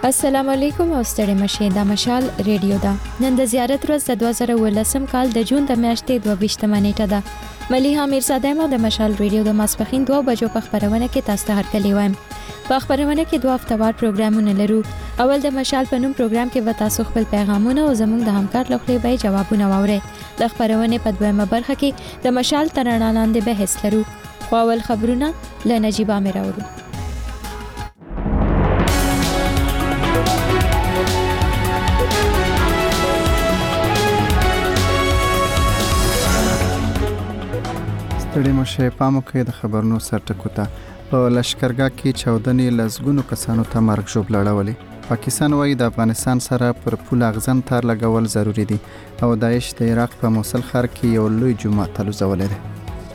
السلام علیکم او ستړي مشه د مشال ریډیو دا نن د زیارت ورځ د 2018 کال د جون د میاشتې 22 نیټه ده مليحه میرزاده مو د مشال ریډیو د ماسپخین 2 بجو په خبرونه کې تاسو ته هرکلی وایم. په خبرونه کې 2 هفتهوار پروګرامونه لرو. اول د مشال په نوم پروګرام کې وتا تاسو خپل پیغامونه او زموږ د همکار لخوا به جوابونه واوري. د خبرونه په دویمه برخه کې د مشال ترانه لاندې بحث لرو. خو اول خبرونه ل نجيبه مې راوړو. ستړي مشه پامو کې د خبرونو سرټکوته په لشکرګاه کې چاودنې لزګونو کسانو ته مرګ ژوبل اړولې. پاکستان وايي د افغانستان سره پر پول اغزن تار لګول ضروری دي او داعش د عراق په موصل ښار کې یو لوی جومات تلوزولې ده.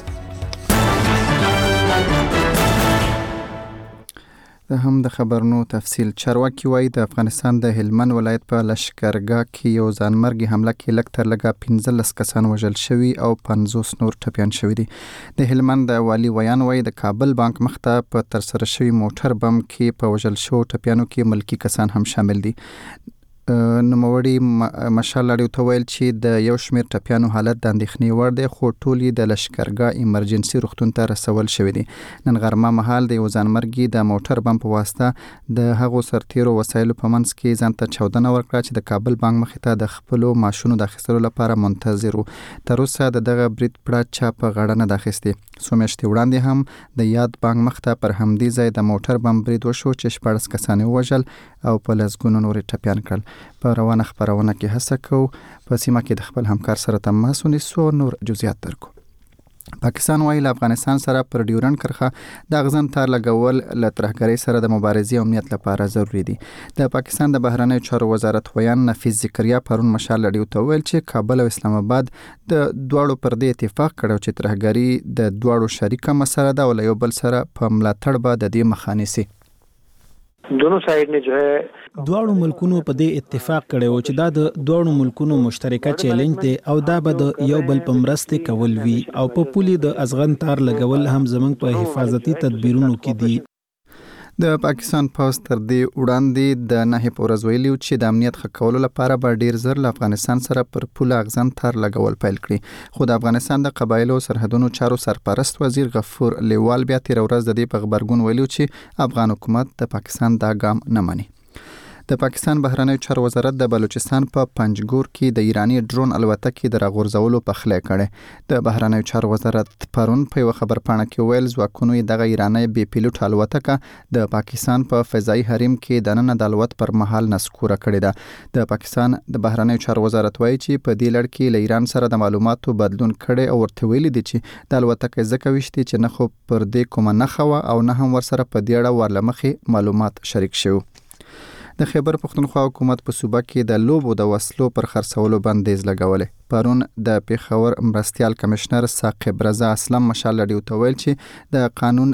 د هم د خبرونو تفصیل. چارواکي وايي د افغانستان د هلمند ولایت په لشکرګاه کې یو ځانمرګي حمله کې لږ تر لږه 15 کسان وژل شوي او 50 نور ټپيان شوي دي. د هلمند والي ویان وايي د کابل بانک مخته په ترسره شوي موټر بم کې په وژل شو ټپيانو کې ملکی کسان هم شامل دي. نوموړي مشال اړیو ته ویل چې د یو شمېر ټپيانو حالت د اندېښنې وړ دی خو ټول د لشکرګاه ایمرجنسي روغتون ته رسول شوی دي. نن غرمه مهال د یو ځانمرګي د موټر بم په واسطه د هغو سرتیرو وسایلو په منځ کې ځان ته چاودنه ورکړه چې د کابل بانک مخې ته د خپلو ماشونو د اخیستلو لپاره منتظر وو. تر اوسه دغه برید پړه چا په غاړه نه ده اخیستې. څو میاشتې وړاندې هم د یاد بانک مخته پر همدې ځای د موټر بم برید وشو چې 14 کسان ووژل او په لسګونو نورې ټپيان کړل. په روانه خبرونه کې هڅه کوو په سیمه کې د خپل همکار سره تماس ونیسو نور جزئیات درکو. پاکستان وايي له افغانستان سره پر ډیورنډ کرښه د اغزن تار لګول له ترهګرۍ سره د مبارزې او امنیت لپاره ضروری دي. د پاکستان د بهرنیو چارو وزارت ویان نفیس ذکریا پرون مشال لړیو ته ویل چې کابل او اسلام آباد د دواړو پر دې اتفاق کړو چې ترهګري د دواړو شریکه مسله ده او له یو بل سره په ملاتړ به د دې مخه نیسي. दोनों साइड ने जो है دواړو ملکونو په دې اتفاق کړی و چې دا د دواړو ملکونو مشترکه چیلنج دی او دا به د یو بل په مرسته کول وی او په پولي د ازغن تار لګول هم زمونږ په حفاظتي تدبیرونو کې دي. د پاکستان پوز تر دې وړاندې د نه پورز ویلیو چې د امنیت ښه کولو لپاره به ډیر زر له افغانستان سره پر پول اغزن تار لګول پیل کړي. خو د افغانستان د قبایلو سرحدونو چارو سرپرست وزیر غفور لیوال بیا تیر ورځ د دې په خبرګون ویلیو چې افغان حکومت د پاکستان دا ګام نه مني. د پاکستان بهرنیو چارو وزارت د بلوچستان په پنجګور کې د ایرانی ډرون الوتکې د راغورځولو پخلی کړي. د بهرنیو چارو وزارت پرون په یو خبرپاڼه کې ویل ځواکونو دغه ایرانی بي پیلوټ الوتکه د پاکستان په فضایي حریم کې د نن د الوت پر مهال نسکوره کړې ده. د پاکستان د بهرنیو چارو وزارت وایي چې په دې لړ کې له ایران سره د معلوماتو بدلون کړي او ورته ویلي دي چې د الوتکې ځکه وشتي چې نه خو پر دې کومه نښه او نه هم ورسره په دې اړه ورلمخې معلومات شریک شوي. د خیبر پښتونخوا حکومت په صوبه کې د لوبو د وسلو پر خرڅولو بندیز لګولې. پرون د پیښور مرستیال کمشنر ثاقب رضا اسلم مشال لړیو ته ویل چې د قانون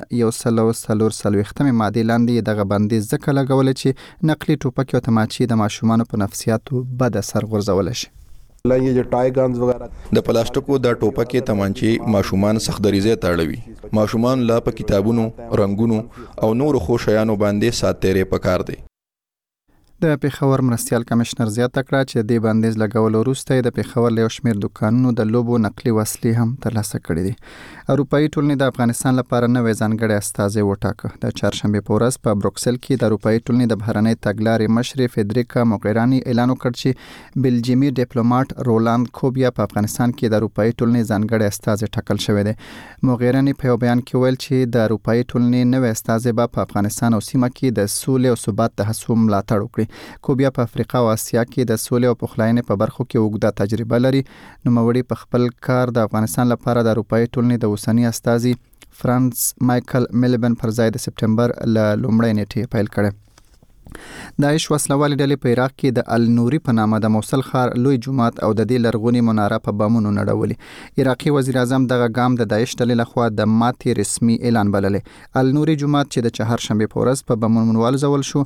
143 ماده لاندې دغه بندیز ځکه لګولې چې نقلي ټوپک او تماچې د ماشومانو په نفسیاتو بد اثر غورځول شي. د پلاستیکو د ټوپکې تمانچې ماشومان سخت دریزه تاړوي. ماشومان لا په کتابونو، رنگونو او نور خو شیانو باندې ساتېره پکار دی. د پیښور مرستیال کمشنر زیاته کړه چې د بندیز لګولو وروسته د پیښور له شمیر دکانونو د لوبو نقلي وسلې هم ترلاسه کړې دي. اروپאי ټولنې د افغانستان لپاره نوې ځانګړې استازي وټاکه. د چهارشنبه په ورځ په بروکسل کې د اروپאי ټولنې د بهرنۍ تګلارې مشر فدریکا موغیرانی اعلان وکړ چې بلجیمي ډیپلوماټ رولاند کوبیا په افغانستان کې د اروپאי ټولنې ځانګړې استازي ټاکل شوی دی. موغیرانی په بیان کې ویل چې د اروپאי ټولنې نوې استازي په افغانستان او سیمه کې د سولې او ثبات د هڅو ملاتړ وکړي. کوبیا په افریقا او اسیا کې د سولې او پخلاینې په برخو کې اوږده تجربه لري. نوموړي په خپل کار د افغانستان لپاره د اروپאי ټولنې د اوسنی استازي فرانس مایکل میلبن پر ځای د سپټمبر ل لومړۍ نیټې پیل کړ. داعش وسلوال ډلې په عراق کې د النوري په نامه د موصل ښار لوی جومات او د دې لرغونی مناره په بمونو نړولې. عراقي وزیر اعظم دغه ګام د داعش ډلې لخوا د ماتې رسمي اعلان بللې. النوري جومات چې د چهارشنبه په ورځ په بمونو ولزول شو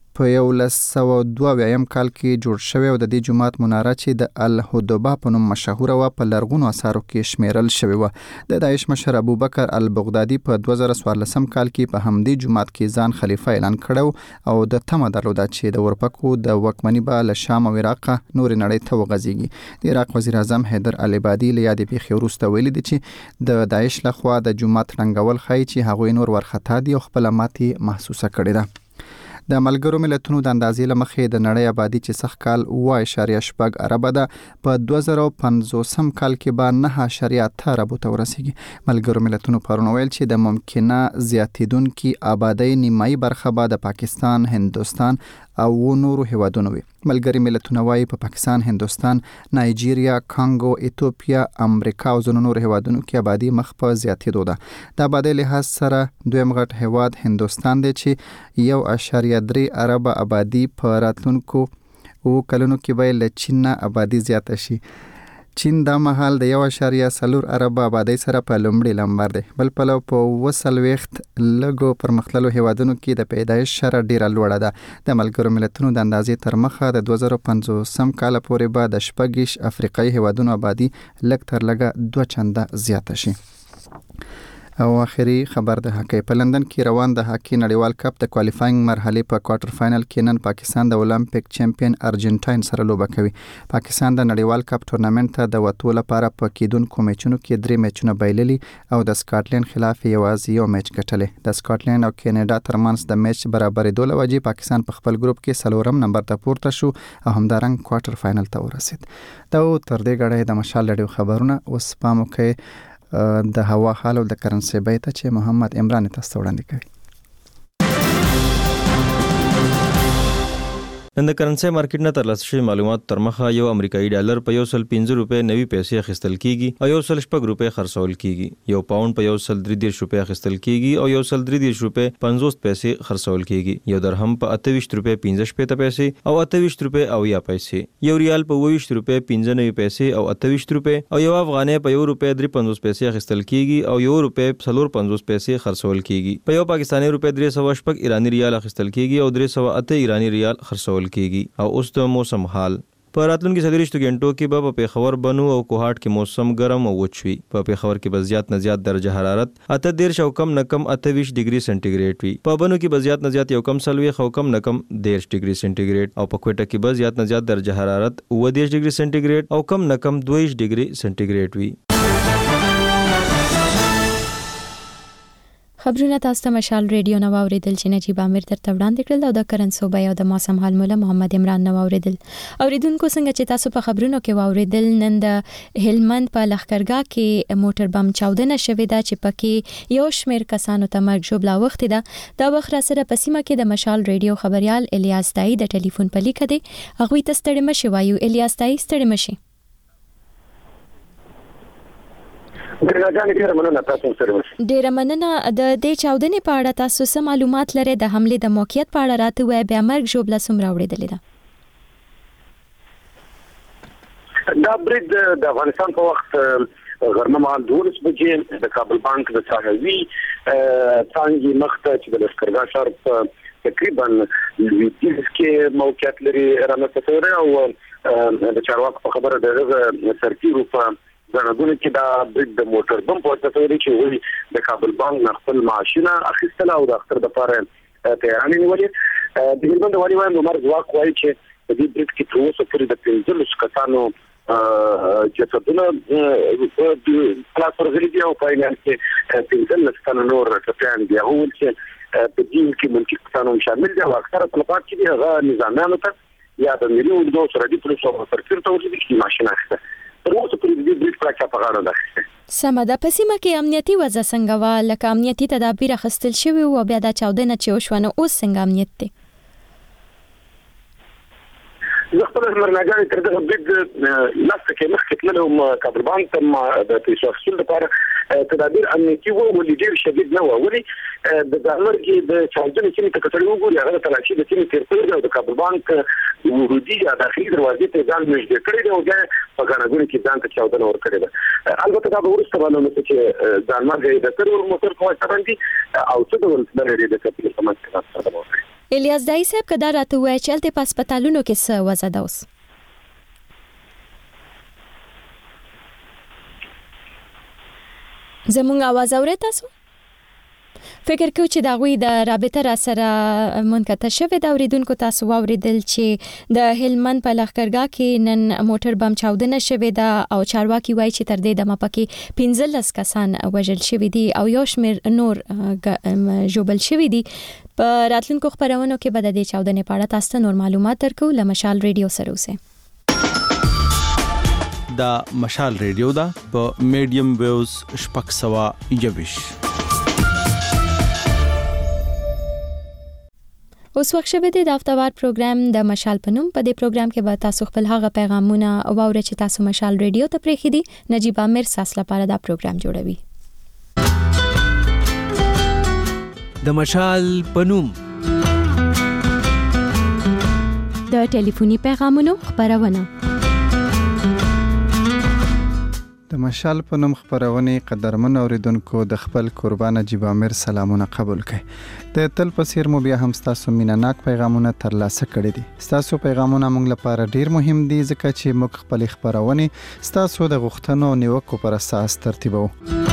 په 1902 کال کې جوړ شوی او د دې جماعت مناره چې د الهدبه په نوم مشهور و په لرغونو اثارو کې شمیرل شوی و. د داعش مشر ابوبکر البغدادي په 2014 کال کې په همدې جماعت کې ځان خلیفہ اعلان کړو او د تمه درلوده چې د ورپکو د وکمنۍ به له شام او عراق نور نړۍ ته وغځيږي. د عراق وزیر اعظم حیدر العبادي له یادې پیښې وروسته ویلي دي چې د داعش لخوا د جماعت رنګول ښایي چې هغوی نور ورخطا دي او خپل ماتي محسوسه کړې ده. د ملګرو ملتونو د اندازې لمخې د نړۍ آبادی چې سخت کال 2.8 اربه ده په 2050 کال کې به 9.8 اربو ته ورسیږي. ملګرو ملتونو پرون ویل چې د ممکنه زیاتیدونکو آبادی نیمایي برخه به د پاکستان، هندوستان او نورو هیوادونو وي. ملګری ملتونه وايي په پاکستان، هندوستان، نایجیریا، کانګو، ایتوپیا، امریکا او ځینو نورو هیوادونو کې آبادی مخ په زیاتیدو ده. د آبادی لحاظ سره دویم غټ هیواد هندوستان دی چې 1.3 اربه آبادی په راتلونکو او کلونو کې به له چین نه آبادی زیاته شي. چین دا مهال د 1.4 اربه آبادی سره په لومړي نمبر دی. بل پلو په 20 لږو پرمختللو هیوادونو کې د پیدایش شرح ډیره لوړه ده. د ملګرو ملتونو د اندازې تر مخه د 2050 کال پورې به د 6 افریقایي هیوادونو آبادی لږ تر لږه 2 چنده زیاته شي. او اخري خبر د هاکی په لندن کې روان د هاکی نړیوال کپ د کوالیفاینګ مرحله په کوارټر فائنل کې نن پاکستان د اولمپیک چمپیون ارجنټاین سره لوبه کوي. پاکستان د نړیوال کپ ټورنمنت ته د وټو لپاره په کېدونکو میچونو کې 3 میچونه بایللي او د سکاټلند خلاف یوازې یو میچ ګټلی. د سکاټلند او کینیډا ترمنځ د میچ برابرېدو له وجې پاکستان په خپل ګروپ کې 4 نمبر ته پورته شو او همدارنګ کوارټر فائنل ته ورسید. دا تر دې غړې د مشال رادیو خبرونه اوس پامو کې د هوا حال او د کرنسي بیه ته چې محمد عمران تاسو وړاندې کوي. نن د کرنسي مارکیټ نه ترلاسه شوی معلومات تر مخه یو امریکایي ډالر په 115 روپے 90 پیسې اخیستل کیږي او 116 روپے خرڅول کیږي. یو پاوند په 133 روپے اخیستل کیږي او 133 روپے 50 پیسې خرڅول کیږي. یو درهم په 28 روپے 15 پیسې او 28 روپے 90 پیسې. یو ریال په 22 روپے 95 پیسې او 28 روپے او یو افغانۍ په 1 روپے 53 پیسې اخیستل کیږي او 1 روپے 54 پیسې خرڅول کیږي. په یو پاکستاني روپے 308 ایرانی ریال اخیستل کیږي او 308 ایرانی ریال خرڅول کیږي. او اوس د موسم حال په راتلونکي 30 غنټو کې به په پیښور، بنو او کوهاټ کې موسم ګرم او وچ وي. په پیښور کې به زیات نه زیات درجه حرارت 18 او کم نه کم 28 ډیګري سنټیګریډ وي. په بنو کې به زیات نه زیات یو کم سلوي او کم نه کم 13 ډیګري سنټیګریډ او په کوټه کې به زیات نه زیات درجه حرارت 19 ډیګري سنټیګریډ او کم نه کم 22 ډیګري سنټیګریډ وي. خبرونه تاسو ته مشال ریډیو نو اوریدل چې نجیب امیر درته وړاندې کړل او د کرنسو بیه او د موسم حال مولا محمد عمران نو اوریدل. اوریدونکو څنګه چې تاسو په خبرونو کې واوریدل، نن د هلمند په لخکرګاه کې موټر بم چاودنه شوې ده چې پکې یو شمېر کسانو ته مرګ ژوبلا وخت ده. دا وخت را سره په سیمه کې د مشال ریډیو خبريال الیاس تای د ټلیفون په لیک دی. هغه ته ستړي مشي وایو. الیاس تای ستړي مشي. ډیره مننه. د دې چاودنې په اړه تاسو څه معلومات لرئ؟ د حمله د موقعیت په اړه راته وایي. بیا مرګ ژوبلا څومره اوریدلې ده؟ دا برید د افغانستان په وخت غرمه مهال 12 بجې د کابل بانک د ساحوي څنګه مخته چې د لشکرګاه ښار په تقریبا لویدیځ کې موقعیت لري رامنځته شوی او د چارواکو په خبره دغه سرتیرو په غنډونه کې دا د موټر بم په واسطه چې وی د کابل بانک خپل ماشينه اخیستله او د اختر د لپاره تیارانه نیولې. د هلمند والي وایم عمر ځواک وایي چې د دې برید کې تر اوسه پورې د 15 کسانو جسدونه خلاص ورغلي دي او په عین حال کې 15 کسان نور ټپيان دي. هغه چې په دې کې ملکی کسانو شامل دي او اکثره طلبات چې هغه نظامیانو ته یا د ملي اردو سره د پولیسو سرتیر ته ورته چې ماشينه اخیسته. تر اوسه پورې دې برید پراکه په غاړه ده. سمه ده. په سیمه کې امنیتي وضع څنګه وه؟ لکه امنیتي تدابیر اخیستل شوي او بیا دا چاودنه چې وشوه، نو اوس څنګه امنیت دی؟ زه خپل مرناګانې تر دغه برید لاسته کې مخکې تللم کابل بانک ته د پیسو اخیستلو لپاره تدابیر امنیتي وو ولې ډېر شدید نه وو. ولې د ځانمرګي د چاودنې سیمې ته کتل وګوري هغه تلاشي د سیمې تیر کړی او د کابل بانک ورودي یا داخلي دروازې ته ځان نږدې کړی دی او بیا په غاڼګونو کې ځان ته چاودنه ورکړې ده. البته دا به وروسته باندې چې ځانمرګي د ترور موټر په واسطه باندې او څه ډول لري د کپیل سمات سره الیاس دای صاحب کدا راته وای چلته په هسپتالونو کې څه وضع ده اوس؟ زمونږ आवाज اورئ تاسو؟ فکر کوم چې دا غوي د رابطه را سره منقطع شوه د اوریدونکو تاسو واوریدل چې د هلمند په لښکرګاه کې نن موټر بم چاودنه شوه دا او چارواکي وایي چې تر دې دمه پکې 15 کسان وژل شوی دي او یو شمېر نور جوبل شوی دي. په راتلونکو خبرونو کې به د دې چاودنې په اړه تاسو نور معلومات درکو. لمشال ریډیو سره اوسئ. دا مشال ریډیو دا په میډیم ویوز شپږ سوه یویش. اوس وخت شوه د هفتهوار پروګرام د مشال په نوم. په دې پروګرام کې به تاسو خپل هغه پیغامونه واورئ چې تاسو مشال ریډیو ته پرېښي دي. نجیب عامر تاسو لپاره دا پروګرام جوړوي. د مشال په نوم د ټلیفوني پیغامونو خبرونه. د مشال په نوم خبرونه قدرمن اوریدونکو د خپل قربان نجیب عامر سلامونه قبول کړئ. د تل پسیر مو بیا هم تاسو مینناک پیغامونه ترلاسه کړي دي. تاسو پیغامونه موږ لپاره ډیر مهم دي ځکه چې موږ خپل خبرونه تاسو د غوښتنو نیوکو پر اساس ترتیبو.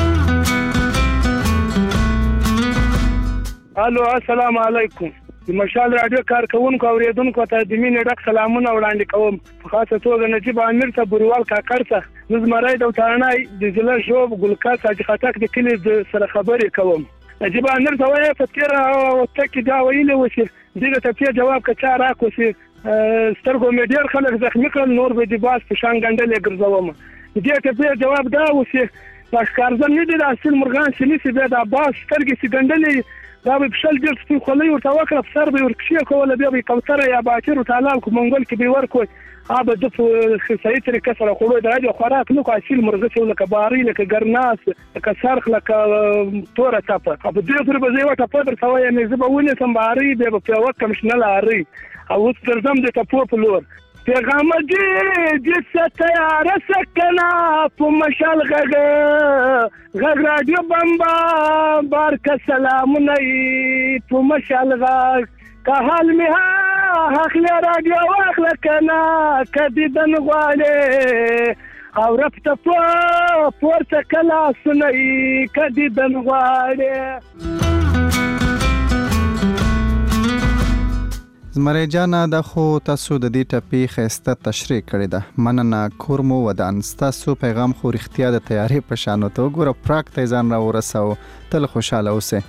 الو السلام علیکم. د مشال رادیو کارکونکو اوریدونکو ته د مینې ډک سلامونه وړاندې کوم. په خاصه توګه نجیب عامر ته بروال کاکړ ته نظمرای د وتارنای د ضلع شوب ګلکاس حاجی خټک د کلی سره خبرې کوم. نجیب عامر ته وایي فکر او تک دا ویلې وسی دغه ته په جواب کچا راکوسي سترګو مې ډیر خلک زخمی کړل نور به د باس په شان ګندلې ګرځوم. دې ته په جواب دا وسی پښکارزم نه دي د اصل مرغان سلی سي به د باس سترګې سي ګندلې دا به بشل ډیر سپین خولې ورته وکړه سر به ورکشي کوله بیا به کوتره یا باچر تعالی کو منګل کې به ورکو ابه د صحیح طریقه سره خورو د راډیو خوراک نو اصل مرغه څو لکه باري لکه ګرناس لکه سرخ لکه توره چاپه په دې پر به زه وټه په در سوې نه زبونه سم باري به په وکم شنه لاري او ترزم د ټپو په لور پیغام دې ستاره سکنا په مشال غږ رادیو بمبا بارک سلام نه په مشال غږ که حال می اخل رادیو واخل کنا کدی دن غواله او رفت پورته کلا سنئی کدی دن غواله. زمری جانا د خو تاسو د دې ټپی خسته تشریح کړی ده. مننه کورمو ودان. تاسو پیغام خو رښتیا د تیاری په شانو ته ګوره پراک ته ځان را ورساو. تل خوشاله اوسه.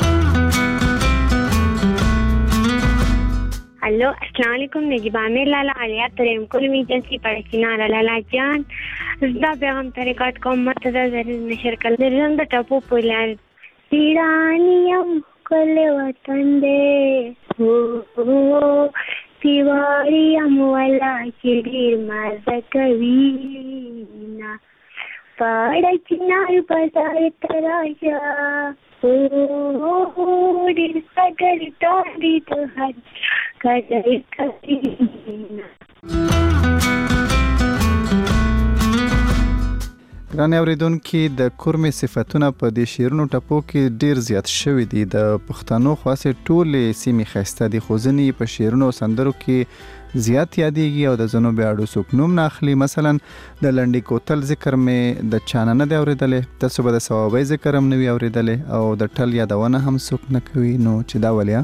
हेलो अस्सलाम वालेकुम नजीब आमिर लाला आलिया तरेम कुल एजेंसी पड़किना लाला जान दा बेगम तरीकात को मतदा जरूर नशर कर रंग टपो पुलार तिरानियम कले वतन दे हो तिवारियम वाला चिड़ीर मजा कवीना पड़किना बाजार तराशा हो दिल सगर तारी तो हर ګران اوریدونکو د کورمې صفاتونه په دې شیرونو ټپو کې ډیر زیات شوی دي. د پښتنو خاصه ټولې سیمې خسته دي خو ځنې په شیرونو سندرو کې زیات یادېږي او د زنو بیاړو څوک نوم نه اخلي. مثلا د لنډي کوتل ذکر مې د چانه نه دی اورېدلې. تاسو به د ثوابي ذکر هم نه وي اورېدلې او د ټل یادونه هم څوک نه کوي. نو چې دا ولیا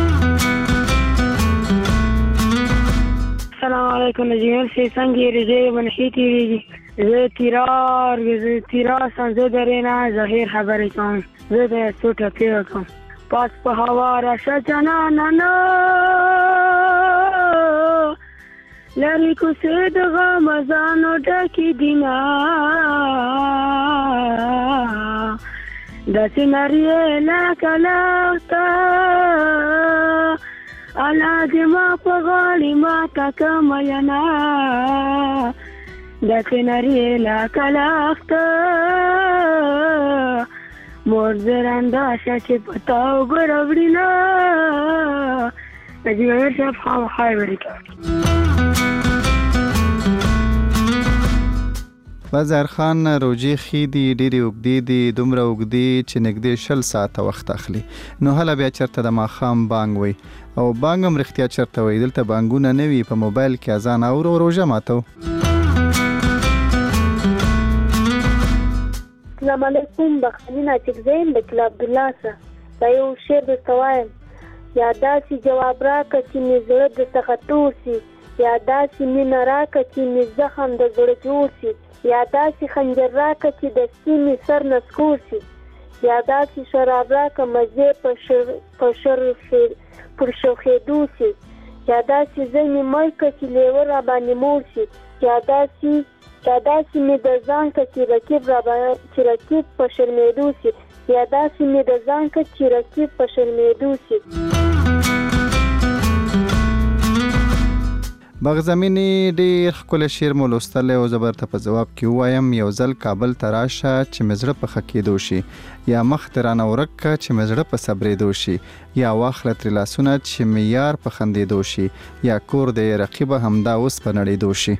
السلام علیکم نجیب سے څنګه رجې ونحیتی ریږي زه تیرار سنځه درېنا ظاهر خبرې کوم زه د سوټه پیو کوم پاس په هوا راشه جانانا لری کو سه د غمزانو ډکی دینا د سینریه لا کلاتا الا دما په غاړي ما تا کماینا د سینریه لا کلاتا مور زراندا شاشه پتاو ګروړینا نجیب صاحب خای ورکا. بازار خان روجي خېدي ډېری وګدي دي دومره وګدي چې نږدې 20 ساعته وخت اخلي. نو هله بیا چرته د ماخام بانګ وي او بانګ هم رښتیا چرته وي. دلته بانګونه نه وي، په موبایل کې اذان اورو روژه ماتو. السلام علیکم. بخښنه ناچک زین د کلاب عبدالله سره دا یو شعر درته وایم. یا داسې جواب راکړه چې مې زړه درڅخه تور سي، یا داسې مینه راکړه چې مې زخم د زړه جوړ سي، یا داسې خنجر راکړه چې د سپینې سر نه سکور سي، یا داسې شراب راکړه مزې پر شوخېدو سي، یا داسې ځینې مړ کړه چې لیوه راباندې موړ سي، یا داسې مې د ځان کړه چې رقیب په شرمېدو سي، یا داسې مې د ځان کړه چې رقیب په شرمېدو سي. بغزمینی ډیر ښکلی شعر مو لوستلی او زه به په جواب کې ووایم یو ځل کابل ته راشه چې مې زړه په ښه کېدو شي، یا مخ دې رانه ورک که چې مې زړه په صبرېدو شي، یا واخله ترې لاسونه چې مې یار په خندېدو شي، یا کور دې رقیبه همدا اوس په نړېدو شي.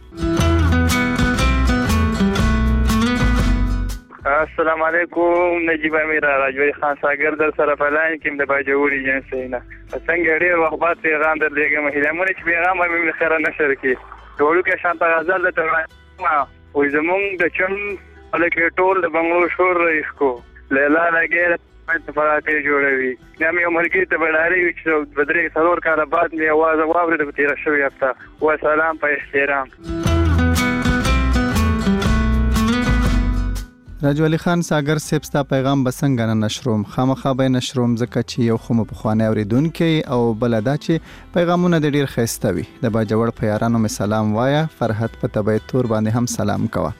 السلام علیکم. نجیب امیر راجوی خان ساګر در سره په لاین کې د باجوړي جنسي نه څنګه ډېر وخت بعد پیغام درلېږم. هیلهمنه چې پیغام مې خیره نشر کړي. ټولو کې شانته غزل د ترما وې زمونږ د چم الکه ټول د بنگلو شور رئیس کو لیلا لګې په فراته جوړوي. نو مې عمرګي ته بډاري چې بدرې څلور کاله بعد مې आवाज واورید په تیر شوی هفته. و سلام په احترام. راجو علي خان ساګر صاحب ستا پیغام به څنګه نه نشروم؟ خامخا به نشروم ځکه چې یو خو مو پخوانی اورېدونکی او بله دا چې پیغامونه د ډېر ښایسته وي. د باجوړ په یارانو مې سلام وایه، فرحت په طبیعت تور باندې هم سلام کوه.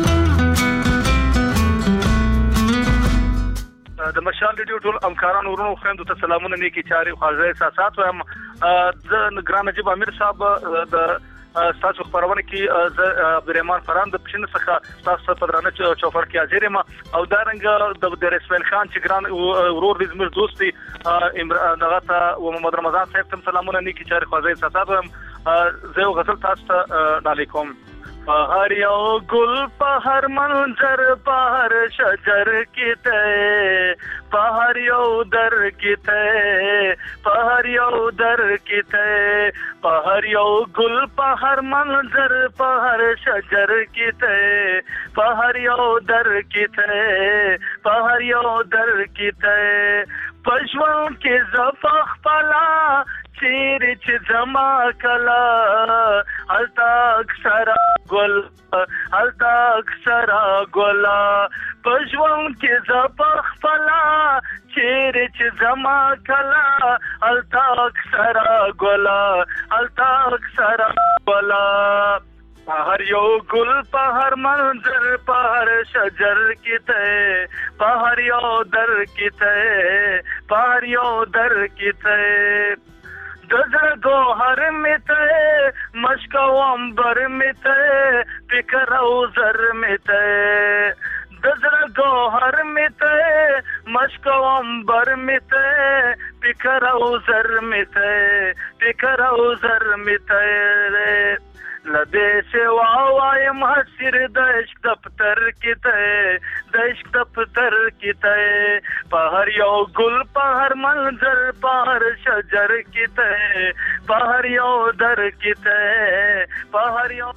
د مشال ریډیو ټول همکارانو ورونو خویندو ته سلامونه، نیکی چارې خواږه احساسات وایم. زه ګران نجیب امیر صاحب د تاسو خبرونه کې زه عبدالرحمن فران د پښین څخه تاسو په درانه چوفر کې حاضر یم او دا رنګ د اسماعیل خان چې ګران ورور دې زموږ دوستي دغه ته او محمد رمضان صاحب ته سلامونه، نیکی چارې خواږه احساسات وایم. زه یو غزل تاسو ته علیکم. پهر یو گل پهر منظر پهر شجر کی تے پهر یو در کی تے پهر یو در کی تے پهر یو گل پهر منظر پهر شجر کی تے پهر یو در کی تے پهر یو در کی تے پښوان کې زفخ پلا چیر چې زما کلا التا اکثر ګل التا اکثر ګلا پښوان کې زفخ پلا چیر چې زما کلا التا اکثر ګلا التا اکثر ګلا پهر یو گل پهر منظر پهر شجر کی تے پهر یو در کی تے پهر یو در کی تے دزر گوهر می تے مشک و عنبر می تے فکر و زر می تے دزر گوهر می تے مشک و عنبر می تے فکر و زر می تے فکر و زر می تے لدے سوا وایم حسر دشک دفتر کی تے دشک دفتر کی تے پہر یو گل پہر منظر پہر شجر کی تے پہر یو در کی تے پہر یو.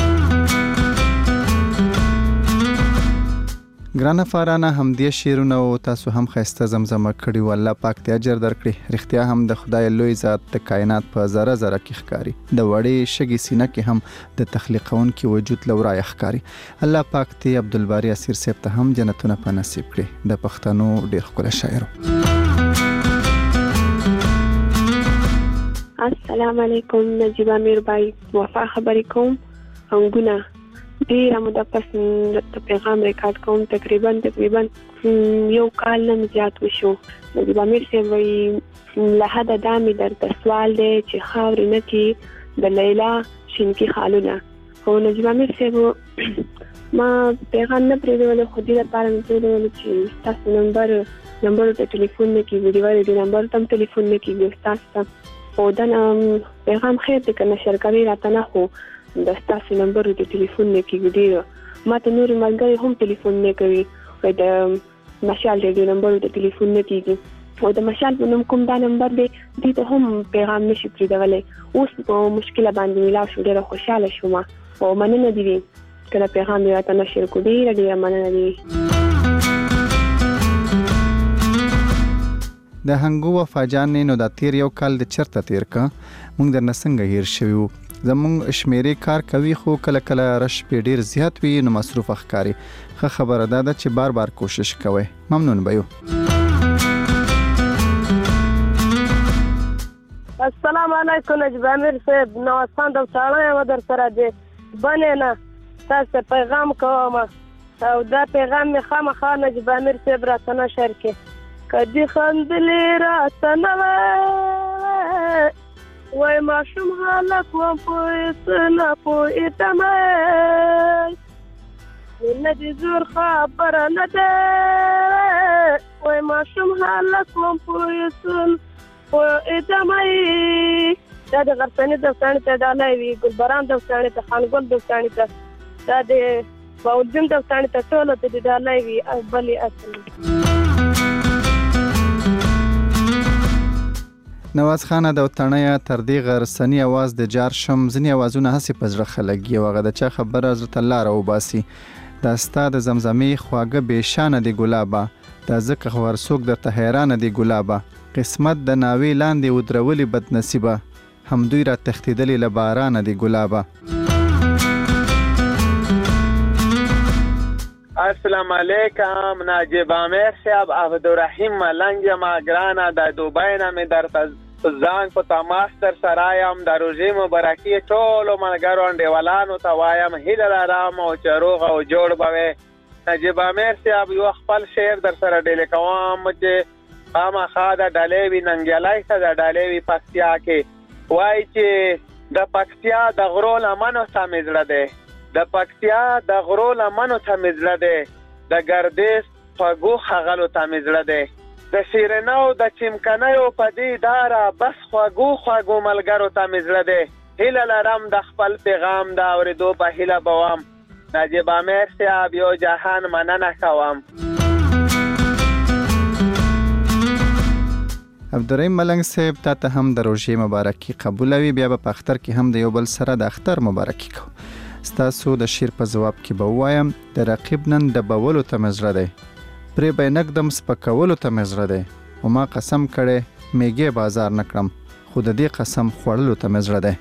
ګرانه فارانه همدې شعرونه او تاسو هم ښایسته زمزمه کړي و. الله پاک دې اجر درکړي. رښتیا هم د خدای لوی ذات د کائنات په ذره ذره کې ښکاري، د وړې شګې سینه کې هم د تخلیقونکي وجود لورای ښکاري. الله پاک دې عبدالباری اسیر صاحب ته هم جنتونه په نصیب کړي. د پښتنو ډېر ښکلی شاعر. السلام علیکم. نجیب امیر بای وفا خبرې کوم. انګونه ډیره موده پس د پیغام ریکارډ کوم. تقریبا یو کال نه زیات وشو. نجیب امیر صاحب وایي له حده دا مې درته سوال دی چې خاورې نه کې د لیلا شینکي خالونه. خو نجیب امیر صاحب ما پیغام نه پرېږدولو، خو دې لپاره مې پرېږدولو چې ستاسو نمبر ته ټلیفون نه کېږي، ډیوالي د نمبر ته هم ټلیفون نه کېږي ستاسو ته. خو دا پیغام خیر دی که نشر کوي راته نه، خو د ستاسو نمبر د ټلیفون نه کېږي. ډېر ماته نور ملګری هم ټلیفون نه کوي د مشال ریډیو نمبر د ټلیفون نه کیږي او د مشال په نوم کوم دا نمبر دی دې ته هم پیغام نشي پرېږدلی. اوس په مشکله باندې ملاو شو، ډېره خوشحاله شوم او مننه دې وي کله پیغام دې راته نشر کړو، ډېره مننه دې وي. د هنګو وفا جانې نو دا تیر یو کال د چرته تیر کا مونږ درنه څنګه هیر شویو. زمونږ شمیرې کار کوي خو کله کله رش په ډیر زیات وي نو مصروف ښکاري. ښه خبره ده چې بار بار کوشش کوئ. ممنون بيو. السلام علیکم نجیب امیر صاحب، نوستان د وچاړه یو در سره دی بنې نه تاسو پیغام کوم او دا پیغام می خامخا نجیب امیر صاحب راته نشر کړي. کدی خندلې راته نه وای ماشوم حالک وم پوهېدنه پوهېدمه نه دې زور خبره نه ده وای ماشوم حالک وم پوهېدنه پوهېدمه. دا د غرڅنې دوستانې ته ډالۍ وي، ګلبران دوستانې ته، خانګل دوستانې ته، دا د باودین دوستانې ته، ټولو ته د ډالۍ وي او بلې اصلي. نواز خان د وطنیا تر دې غرسنی आवाज د جار شم ځنی आवाजونه هسې پزړه خلګي او هغه د چا خبره حضرت الله را وباسي. دا ستاد زمزمي خواګه بشانه دی ګلابا، دا زکه خور سوق درته حیران دی ګلابا. قسمت د ناوی لاندې ودرولي بد نصیبه، هم دوی را تختیدلی لباران دی ګلابا. السلام علیکم ناجیب امیر صاحب، عبدالرحیم ملنګ ما ګرانه د دوبۍ نه مې درته زنګ په تماس در سره یم. د روژې مبارکي ټولو ملګرو انډیوالانو ته وایم هیله لرم او چې روغ او جوړ به وې. نجیب امیر صاحب یو خپل شعر در سره ډیلې کوم چې خامخا د ډلې وي ننګیالی ته د ډلې وي پکتیا کې، وایي چې د پکتیا د غرو لمنو ته مې زړه دی، د پکتیا د غرو لمنو ته مې زړه دی، د ګردیز خوږو ښاغلو ته مې زړه دی، د شیرینو د چمکنیو په دې داره بس خوږو خوږو ملګرو ته مې زړه دی. هیله لرم د خپل پیغام د اورېدو په هیله به وم. نجیب امیر صاحب یو جهان مننه کوم. عبدالرحیم ملنګ صاحب ته هم د روژې مبارکي قبولوي، بیا به په اختر کې هم د یو بل سره د اختر مبارکي کو. ستاسو د شیر په جواب کې به وایم د رقیب نن د بولو ته مزړه دی، پرې به نقدم سپکولو ته مزړه دی، او ما قسم کړي میګي بازار نکړم خو د دې قسم خوړلو ته مزړه دی.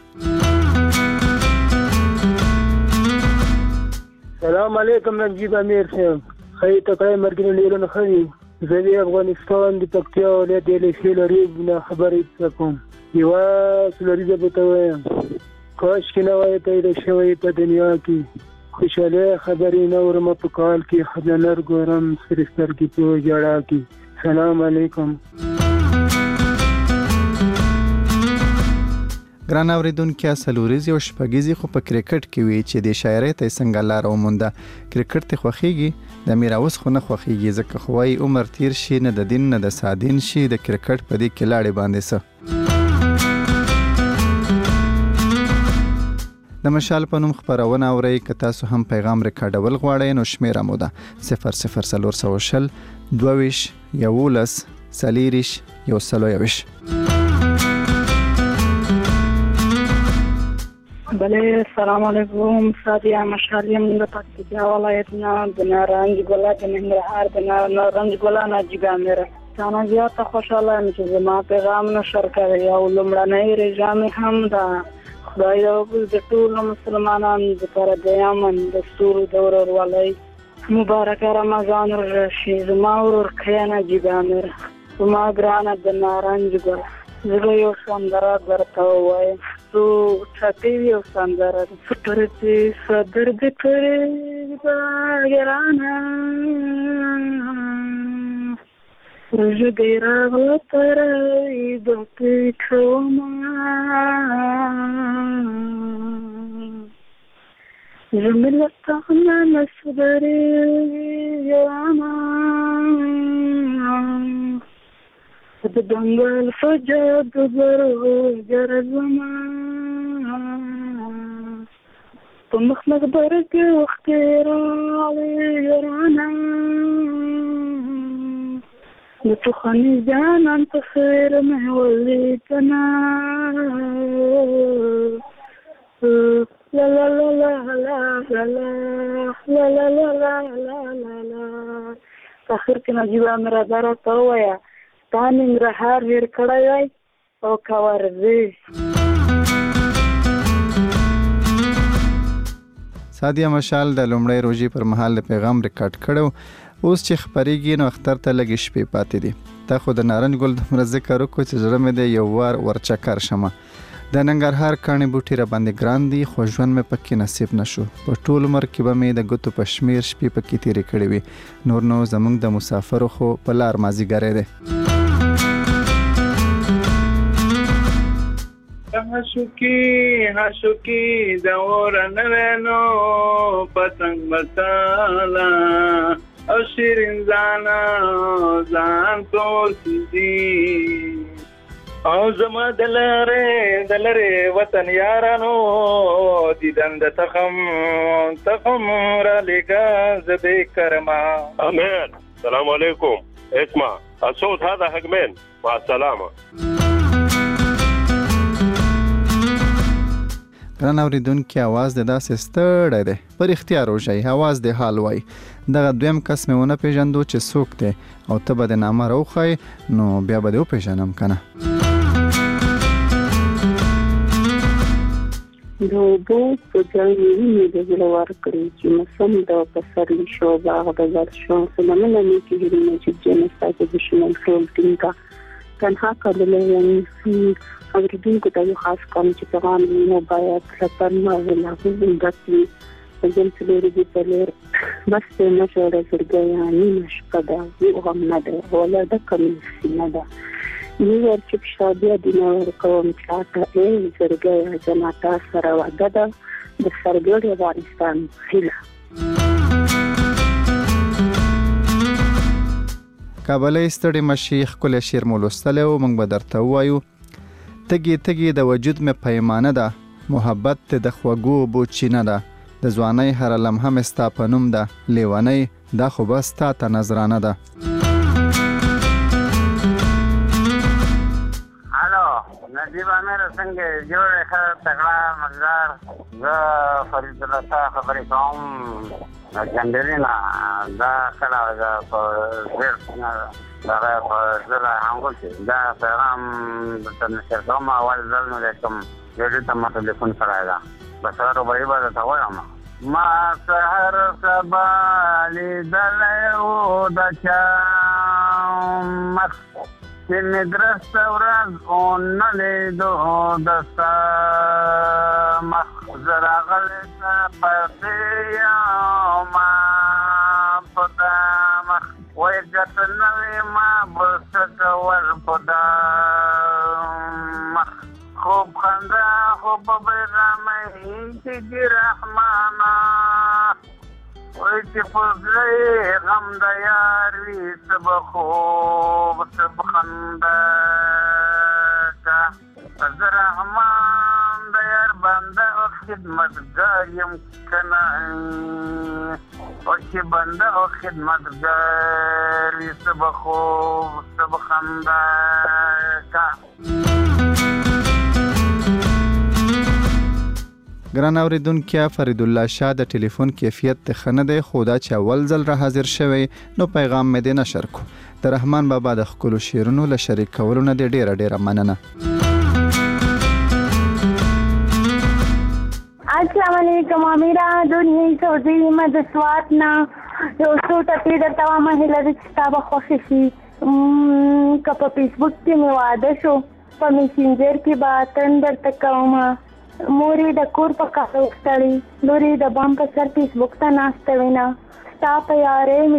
سلام علیکم نجیب امیر صاحب، خی تکړه مرګ نه لیرو نه خی زوی افغانستان د پکتیا ولایت د لیشل ریب نه خبرې کوم. یو سلریزه به ته وایم کاش کې نه وای ته د شوی په دنیا کې خوشاله خبرې نه ورم په کال کې خدانر ګورم سرستر کې په جړا کې. سلام علیکم. ګران اوریدونکو سلوریزي او شپږیزي خو په کرکټ کې وی چې د شاعرۍ ته څنګه لار ومونده. کرکټ ته خوخيږي د میراوس خو نه خوخيږي ځکه خوای عمر تیر شي نه د دین نه د سادین شي د کرکټ په دې کلاړې باندې سه. د مشال په نوم خبرونه اورئ که تاسو هم پیغام ریکارډول غواړئ نو شمیره مو ده 00420 22 11 40 121. بله السلام علیکم سادیا مشالیم د پکتیا ولایت نه د نارنج ګل د ننګرهار د نارنج ګل نجیب امیر څنګه زیاته خوشاله یم چې زما پیغام نشر کړی او لومړنۍ رژامي هم ده. خدای د ټولو مسلمانانو لپاره د یمن د ستورو د ورورولۍ مبارک رمضان راشي. زما ورور خیا نجیب امیر، زما ګرانه د نارنج ګل، زه یو سندره درته ووایم څو ټپې یو سندره ده. سپرتې صدر دې کړې ده ګرانه روژه دې راغله تر عیدتې کومه زه مې له تا نه صبرې ګرانه د دنګل فجر د برو جرزما په مخبر کې وخت راغلی ګرانه د توخانې جانان په خیر مې ولیدنه لا لا لا لا لا لا لا لا لا لا لا لا لا اخر کې نجیب امیر دارا ته وایا تا ننګرهار هېر کړی وای او کاورځي سادیه مشال د لومړۍ روژې پر مهال د پیغام ریکارډ کړو اوس چې خبرېږي نو اختر ته لږې شپې پاتې دي تا خو د نارنج ګل دومره ذکر وکړو چې زړه مې دی یو وار ورچکر شمه د ننګرهار کاڼي بوټي را باندې ګران دي خو ژوند مې پکې نصیب نشو په ټول عمر کې به مې د ګوتو په شمیر شپې پکې تېرې کړې وي نور نو زموږ د مسافرو خو په لار مازیګری دی حشوکی دور نوینو پتنگ مسالا او شیرین زانا زان توسیدی او زما دلره وطن یارانو دیدن د تخم را لگا زبی کرما امين. السلام عليكم. اسمع الصوت هذا حق مين؟ مع السلامة. ګران اوریدونکي आवाज د داسې ستړی دی پر اختیار وشي आवाज د حال وای دغه دویم کس مې ونه پیژندو چې څوک دی او ته به د نامه راوخی نو بیا به دې وپیژنم کنه د اوبو په ځای مې د زړه ورکړې چې موسم د پسرلي شو باغ د زړه شو سلامونه مې کېږي چې جنس تاسو د شمال ټول ټینګه تنها کولای یم اوریدونکو ته یو خاص کوم چې پیغام مو باید سفر نه ولاغو دتي ځم چې لري په لور بس نه جوړه ورګیا نه شپدا یو هم نه ده ولا د کوم نه ده یو ورچ شادي د نور کوم چاته ورګیا جناتا سره وعده ده د سرګړې افغانستان هیله کابلې ستړي مشیخ کله شیر مولستلو موږ به درته وایو تګي د وجود مې پیمانه ده محبت د خوږو بوچینه ده د ځوانۍ هر لمحه مې ستا په نوم ده لیونۍ دا خو بس تا ته نظرانه ده هلو نجیب امیر څنګه جوړ ښه تکړه مزدار زه فرید الله شاه خبرې کوم چندرینا دا کله په زیر دا په زړه هنګول چې دا پیغام د نشر کوم اول ځل نو کوم یو ته ما ټلیفون کړی دا بس هغه به یې ته وایم ما سحر سبا لیدلو د چا مخ چې مدرسه ورځ اون لیدو د سا مخ زراغله پسیا ما پدا مخ وای جتنوي ما بسکول پدا مخ خوب خندا خوب برامه چې رحمانا وای چې پزړې غم د یار وي سب خوب سب خندا کا رحمان د یار بنده او خدمتګار یم کنه او چې بنده او خدمتګار وي سب خوب سب خندا کا ګران اوریدونکو فرید الله شاه د ټلیفون کیفیت ته خنه دی خو دا چې اول ځل را حاضر شوی نو پیغام مې دې نشر کو د رحمان بابا د خپل شیرونو له شریک کولو نه ډیره مننه السلام علیکم امیرا دنیا سوزی مدسواتنا یو څو ټپې درته وایم هیله ده چې ستا به خوښې شي که په فیسبوک کې مې واده شو په میسنجر کې به اتن درته کوم مور یې د کور په کار وستړې لور یې د بام په سر فیسبوک ته ناسته وینه ستا په یارۍ مې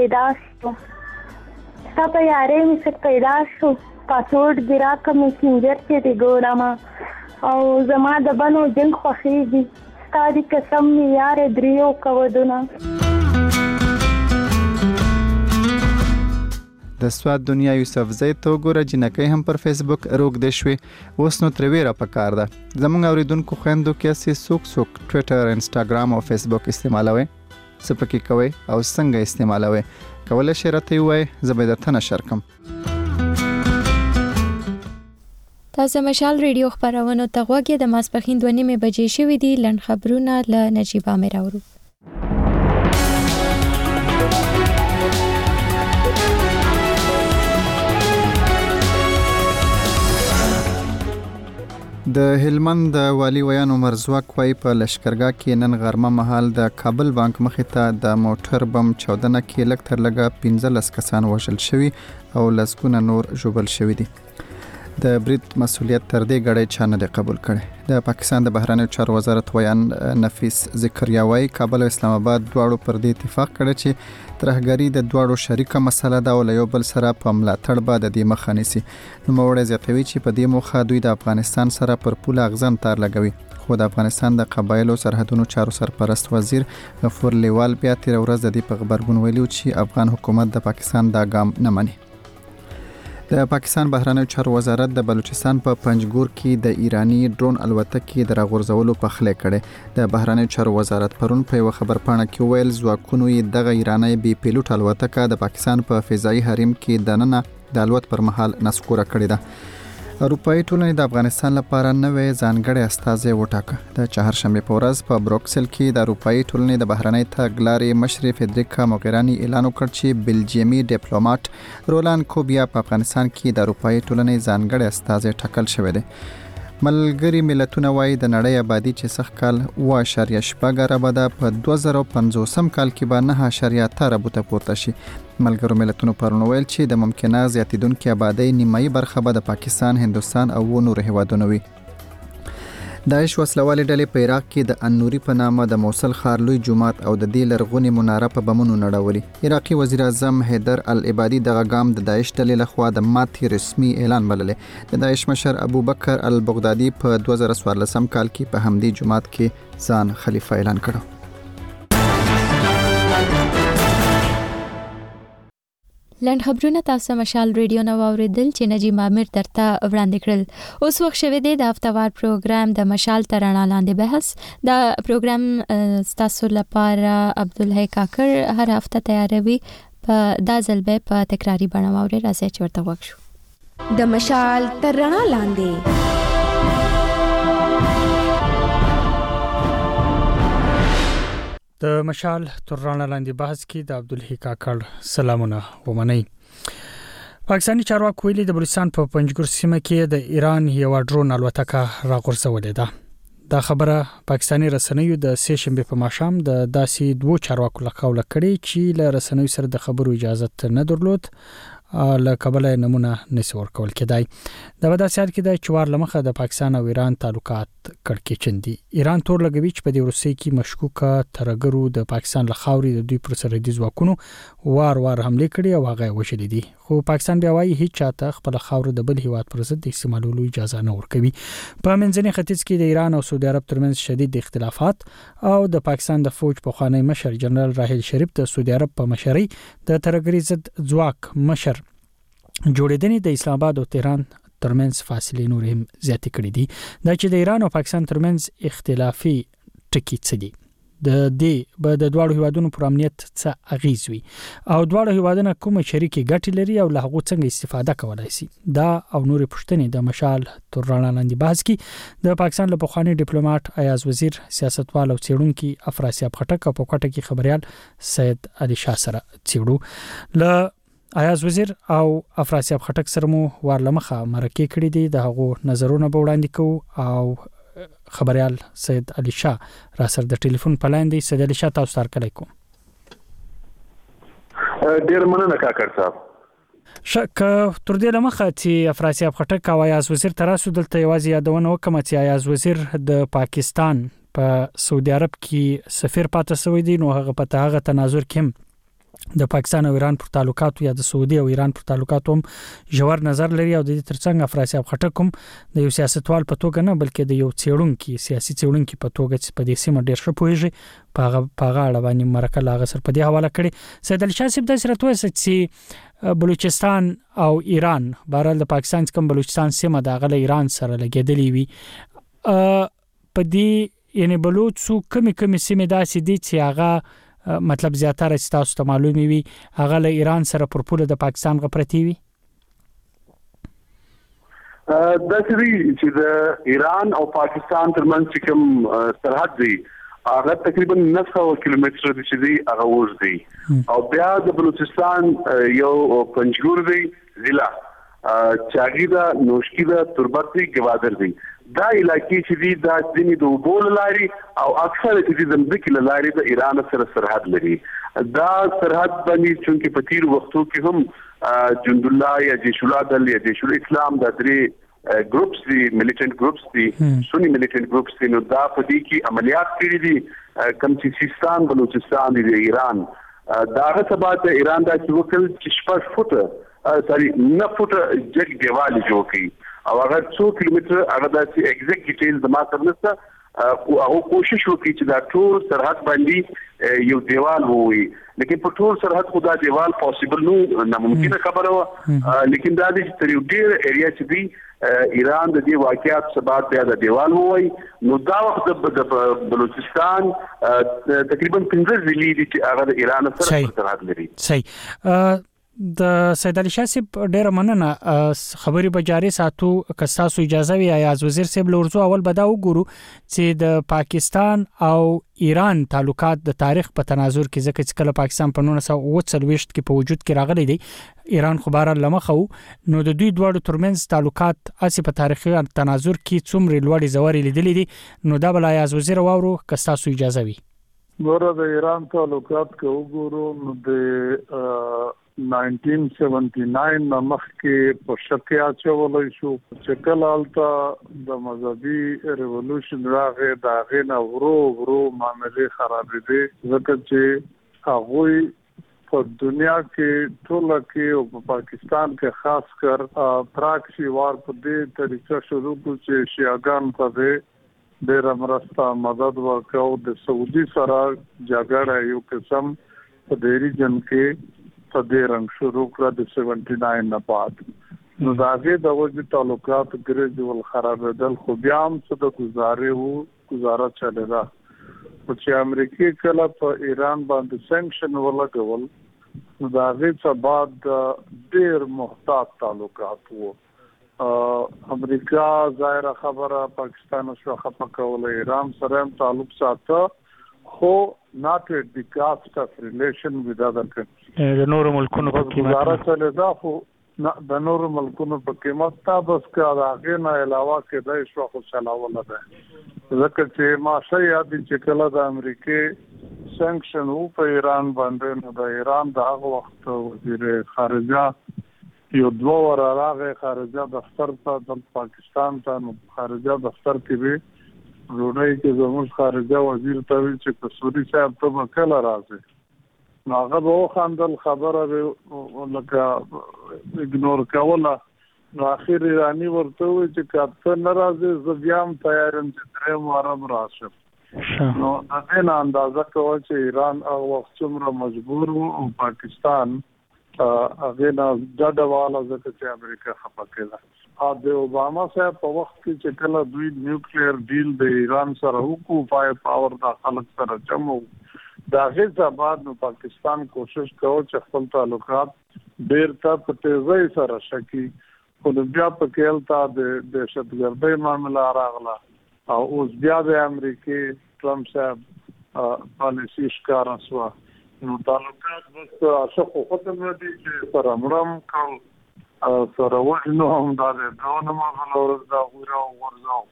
څه پیدا شو پاسورډ دې راکړه میسنجر کې دې ګورم او زما د بنو جنګ خوښېږي ستا دې قسم مې یارې دریو کوودونه د سواد دنیا یوسفزۍ ته وګوره جنکۍ هم پر فیسبوک روږدې شوې اوس نو ترې ویره پکار ده زموږ اوریدونکو خویندو کې چې څوک ټویټر انسټاګرام او فیسبوک استعمالوي څه پکې کوئ او څنګه استعمالوي کولی شئ راته ووایئ زه به درته نشر کړم. تاسو مشال ریډیو خبرونه ته غوږی د ماسپخین 2:30 بجې شوې دي لنډ خبرونه له نجیبه مې راوړو. د هلمند د والی ویان عمر زواک وای په لشکرګاه کې نن غرمه مهال د کابل بانک مخې ته د موټر بم چاودنه کې لږ تر لږه 15 کسان وژل شوي او لسګونه نور ژوبل شوي دي. د برید مسؤلیت تر دې غړي چا نه قبول کړي. د پاکستان د بهرنیو چارو وزارت ویان نفیس ذکریا وای کابل او اسلام آباد دواړو پر دې اتفاق کړی چې ترهګری د دواړو شریکه مسله ده او له یو بل سره په ملاتړ به د دې مخه نیسي. نوموړی زیاتوي چې په دې موخه دوی د افغانستان سره پر پوله اغزن تار لګوي. خو د افغانستان د قبایلو سرحدونو چارو سرپرست وزیر غفور لیوال بیا تیر ورځ د دې په خبرګون ویلو چې افغان حکومت د پاکستان دا ګام نه مني. د پاکستان بهرنیو چارو وزارت د بلوچستان په پنجګور کې د ایرانی ډرون الوتکې د راغورځولو په خله کړي. د بهرنیو چارو وزارت پرون په یو خبر پاڼه کې ویل ځواکونو یې دغه ایرانی بي پیلوټ الوتکه د پاکستان په فضایي حریم کې دننه د الوت پر مهال نسکوره کړې ده. اروپایي ټولنې د افغانستان لپاره نوې ځانګړې استازی وټاکه. د چهارشنبه په ورځ په بروکسل کې د اروپایي ټولنې د بهرنۍ تګلارې مشر فدریکا موګرانی اعلان وکړ چې بلجیمي ډیپلوماټ رولان کوبیا په افغانستان کې د اروپایي ټولنې ځانګړې استازی ټاکل شوی دی. ملګری ملتونه وايي د نړۍ آبادی چې سخت کال 1.7 اربه په 2050 کال کې به 9.8 اربه پورته شي. ملګرو ملتونو پرون ویل چې د ممکنه زیاتیدونکو آبادی نیمایي برخه به د پاکستان، هندستان او نورو هیوادونو وي. داعش وسلوالې ډلې په عراق کې د انوري په نامه د موصل ښار لوی جومات او د دې لرغونې مناره په بمونو نړولې. عراقي وزیر اعظم حیدر العبادي دغه ګام د داعش ډلې لخوا د ماتې رسمي اعلان بللې. د داعش مشر ابوبکر البغدادي په 2014 کال کې په همدې جومات کې ځان خلیفہ اعلان کړ. لنډ خبرونه تاسو مشال ریډیو نو اوریدل چې نجیب امیر درته وړاندې کړل. اوس وخت شوه دی د هفتوار پروګرام د مشال ترانه لاندې بحث. دا پروګرام تاسو لپاره عبدالحی کاکر هر هفته تیاروي. په دا ځل به په تکراری بڼه واوري راځي چې ورته وښو. د مشال ترانه لاندې د مشال ترانه لاندې بحث کې د عبدالحی کاکړ سلامونه ومنئ. پاکستاني چارواکو ویلي د بلوچستان په پنجګور سیمه کې د ایران یو ډرون الوتکه راغورځولې ده. دا خبره پاکستاني رسنیو د سه شنبه په ماښام د داسې دوه چارواکو لخوا کړې چې له رسنیو سره د خبرو اجازه نه درلود له کابل نمونه نسی ورکول کېدای. د وداسیات کې د چوار لمخه د پاکستان او ایران تعلقات کړکېچن دي. ایران تور لګوي چې په دې روسي کې مشکوکه ترګرو د پاکستان له خاورې د دوی پر سرحدي ځواکونو وار حمله کړې او هغه وشلې دي. خو پاکستان بیا وايي هیڅ چاته خپل خاور د بل هیواد پر ضد استعمالولو اجازه نه ورکوي. په منځني ختیځ کې د ایران او سعودي عرب ترمنځ شدید اختلافات او د پاکستان د فوج په خوانی مشر جنرال راحیل شریف د سعودي عرب په مشرۍ د ترګری ضد ځواک مشر جوړېدنې د اسلام آباد او تهران ترمنځ فاصله نور هم زیاتې کړې دي. دا چې د ایران او پاکستان ترمنځ اختلافي ټکی څه دي، د دې به د دواړو هیوادونو پر امنیت څه اغیز وي او دواړو هیوادونو کوم شریکي ګټې لري او له هغه څنګه استفاده کولای شي. دا او نور پوښتنې د مشال ترانه لاندې بحث کې د پاکستان له پخوانی ډیپلوماټ ایاز وزیر، سیاستوال او څېړونکي افراسیاب خټک په کوټه کې خبريال سید علي شاه سره څېړو. له ایاز وزیر او افراسیاب خټک سره مو ورلمخه مرکه کړې دي. د هغو نظرونه به وړاندې کوو او خبريال سید علي شاه را سره د ټلیفون په لاندې دی. سید علي شاه تاسو ته کله کوم ډیر مننه کاکړ صاحب. شک تر دې لمخه چې افراسیاب خټک او ایاز وزیر تراسو دلته یوازې یادونه وکم چې ایاز وزیر د پاکستان په سعودي عرب کې سفیر پاتې شوی دی. نو هغه په هغه تناظر کې د پاکستان او ایران پر تعلقاتو یا د سعودي او ایران پر تعلقاتو هم ژور نظر لري او د دې ترڅنګ افراسیاب خټک هم د یو سیاستوال په توګه نه بلکې د یو څېړونکي سیاسي څېړونکي په توګه چې په دې سیمه ډېر ښه پوهیږي په هغه اړه باندې مرکه لاغه سر په دې حواله کړي. سید علي شاه صاحب د سره توسه چې بلوچستان او ایران بهرال د پاکستان کوم بلوچستان سیمه د غل ایران سره لګیدلې وي په دې یعنی بلوچ سو کمی سیمه داسې دي چې هغه مطلب زیاتره تاسو ته معلومي وي هغه له ایران سره پر پوله د پاکستان غپرتی وي د سری چې د ایران او پاکستان ترمنځ کوم سرحد دی هغه تقریبا 900 کیلومتر دی چې دی هغه ور دی او بیا د بلوچستان یو پنځګور دی ضلع چاګیدا نوشکیدا تربت دی گوادر دی دا علاقې چې دی دا ځینې د وبول لاري او اکثر چې د ځمکې لاري د ایران سره سرحد لري دا سرحد باندې چې په تیر وختو کې هم جند الله یا جیش العدل یا جیش الاسلام د درې ګروپس دي ملیټنت ګروپس دي سنی ملیټنت ګروپس دي نو دا په دې کې عملیات کړي دي کوم چې سیستان بلوچستان دی ایران دا هغه سبا ته ایران دا چې وکړ چې 6 فوټه 9 فوټه جګ دیوال جوړ کړي او هغه 2 کیلومتر هغه د ایگزیکټ ډیټیل د ما سره نشته او کوشش وکړي چې دا ټول سرحد باندې یو دیوال ووي لیکن په ټول سرحد خدا دیوال پوسیبل نو ناممکن خبره و لیکن دا د تریو ډیر ایریا چې دی ایران د دې واقعیت سبب بیا د دیوال ووي نو دا وخت د بلوچستان تقریبا 15 ضلعې دي چې هغه د ایران سره سرحد لري صحیح د سید علي شاه صاحب ډیره مننه خبري به جاري ساتو که تاسو اجازه وي ایاز وزیر صاحب لورزو اول به دا وګورو چې د پاکستان او ایران تعلقات د تاریخ په تناظر کې ځکه چې کله پاکستان په 1940 کې په وجود کې راغلی دی ایران خو بهر لمخه نو د دوی دوه ترمنځ تعلقات اسی په تاریخي تناظر کې څومره لوړې زوري لیدلې دي نو دا بل ایاز وزیر واورو که تاسو اجازه وي ګوره د ایران تعلقات کو وګورو نو د 1979 نمخ کې په شکیا چولای شو چې کله الته د مذهبي ریولوشن راغی دا غینه ورو معاملې خرابې دي ځکه چې هغه په دنیا کې ټول کې او په پاکستان کې خاص کر پراکسی وار په دې طریقه شروع کړ چې شیعاګان په ډېر مرسته مدد ورکاو د سعودي سره جګړه یو قسم په دې ریجن کې په دې رنګ شروع کړه د 79 نه بعد نو داغه د وجه تعلقات ګریجوال خرابېدل خو بیا هم څه د گزاره چلے دا چې امریکای کله په ایران باندې سانکشن ولګول نو داغه څخه بعد ډېر محتاط تعلقات وو امریکا ظاهر خبره پاکستان سره خپکول ایران سره تعلق ساته خو not at the cost of relation with other countries. د نورو ملکونو په قیمت سره دا خو د نورو ملکونو په قیمت تاسو کا راغې نه علاوه کې د شو خو چلاول ده ځکه چې ماشه یاد چې کله د امریکای سانکشن او په ایران باندې نو د ایران د هغه وخت وزیر خارجه یو دوه ور راغې خارجه دفتر ته د پاکستان ته خارجه دفتر کې به روډای کې زموږ خارجه وزیر ته ویل چې کسوري صاحب ته وکړه راځي نو هغه به خاندل خبره لکه اګنور کوله نو اخر ایرانی ورته وی چې کاته ناراضه زبیام تیارم چې درې مارم راشم نو د دې اندازه کوي چې ایران او وخت څومره مجبور وو او پاکستان هغه نه ډډواله ځکه چې امریکا خپه کړه د اوباما صاحب په وخت کې چې کله دوی نیوکلیر ډیل د ایران سره وکړو پاور د خلک سره جمع دا غږ بعد نو پاکستان کوشش کوي چې خپل تعلقات ډیر ته په تیزی سره شکی خو بیا په کېلتا د دهشتګردۍ معاملې راغله او اوس بیا د امریکای ټرمپ صاحب پالیسی ښکارا شو نو تعلقات بس اشخو ختم دي چې سره مرم کول سره وژنو هم دا دونه ما ولور دا غوړو ورځو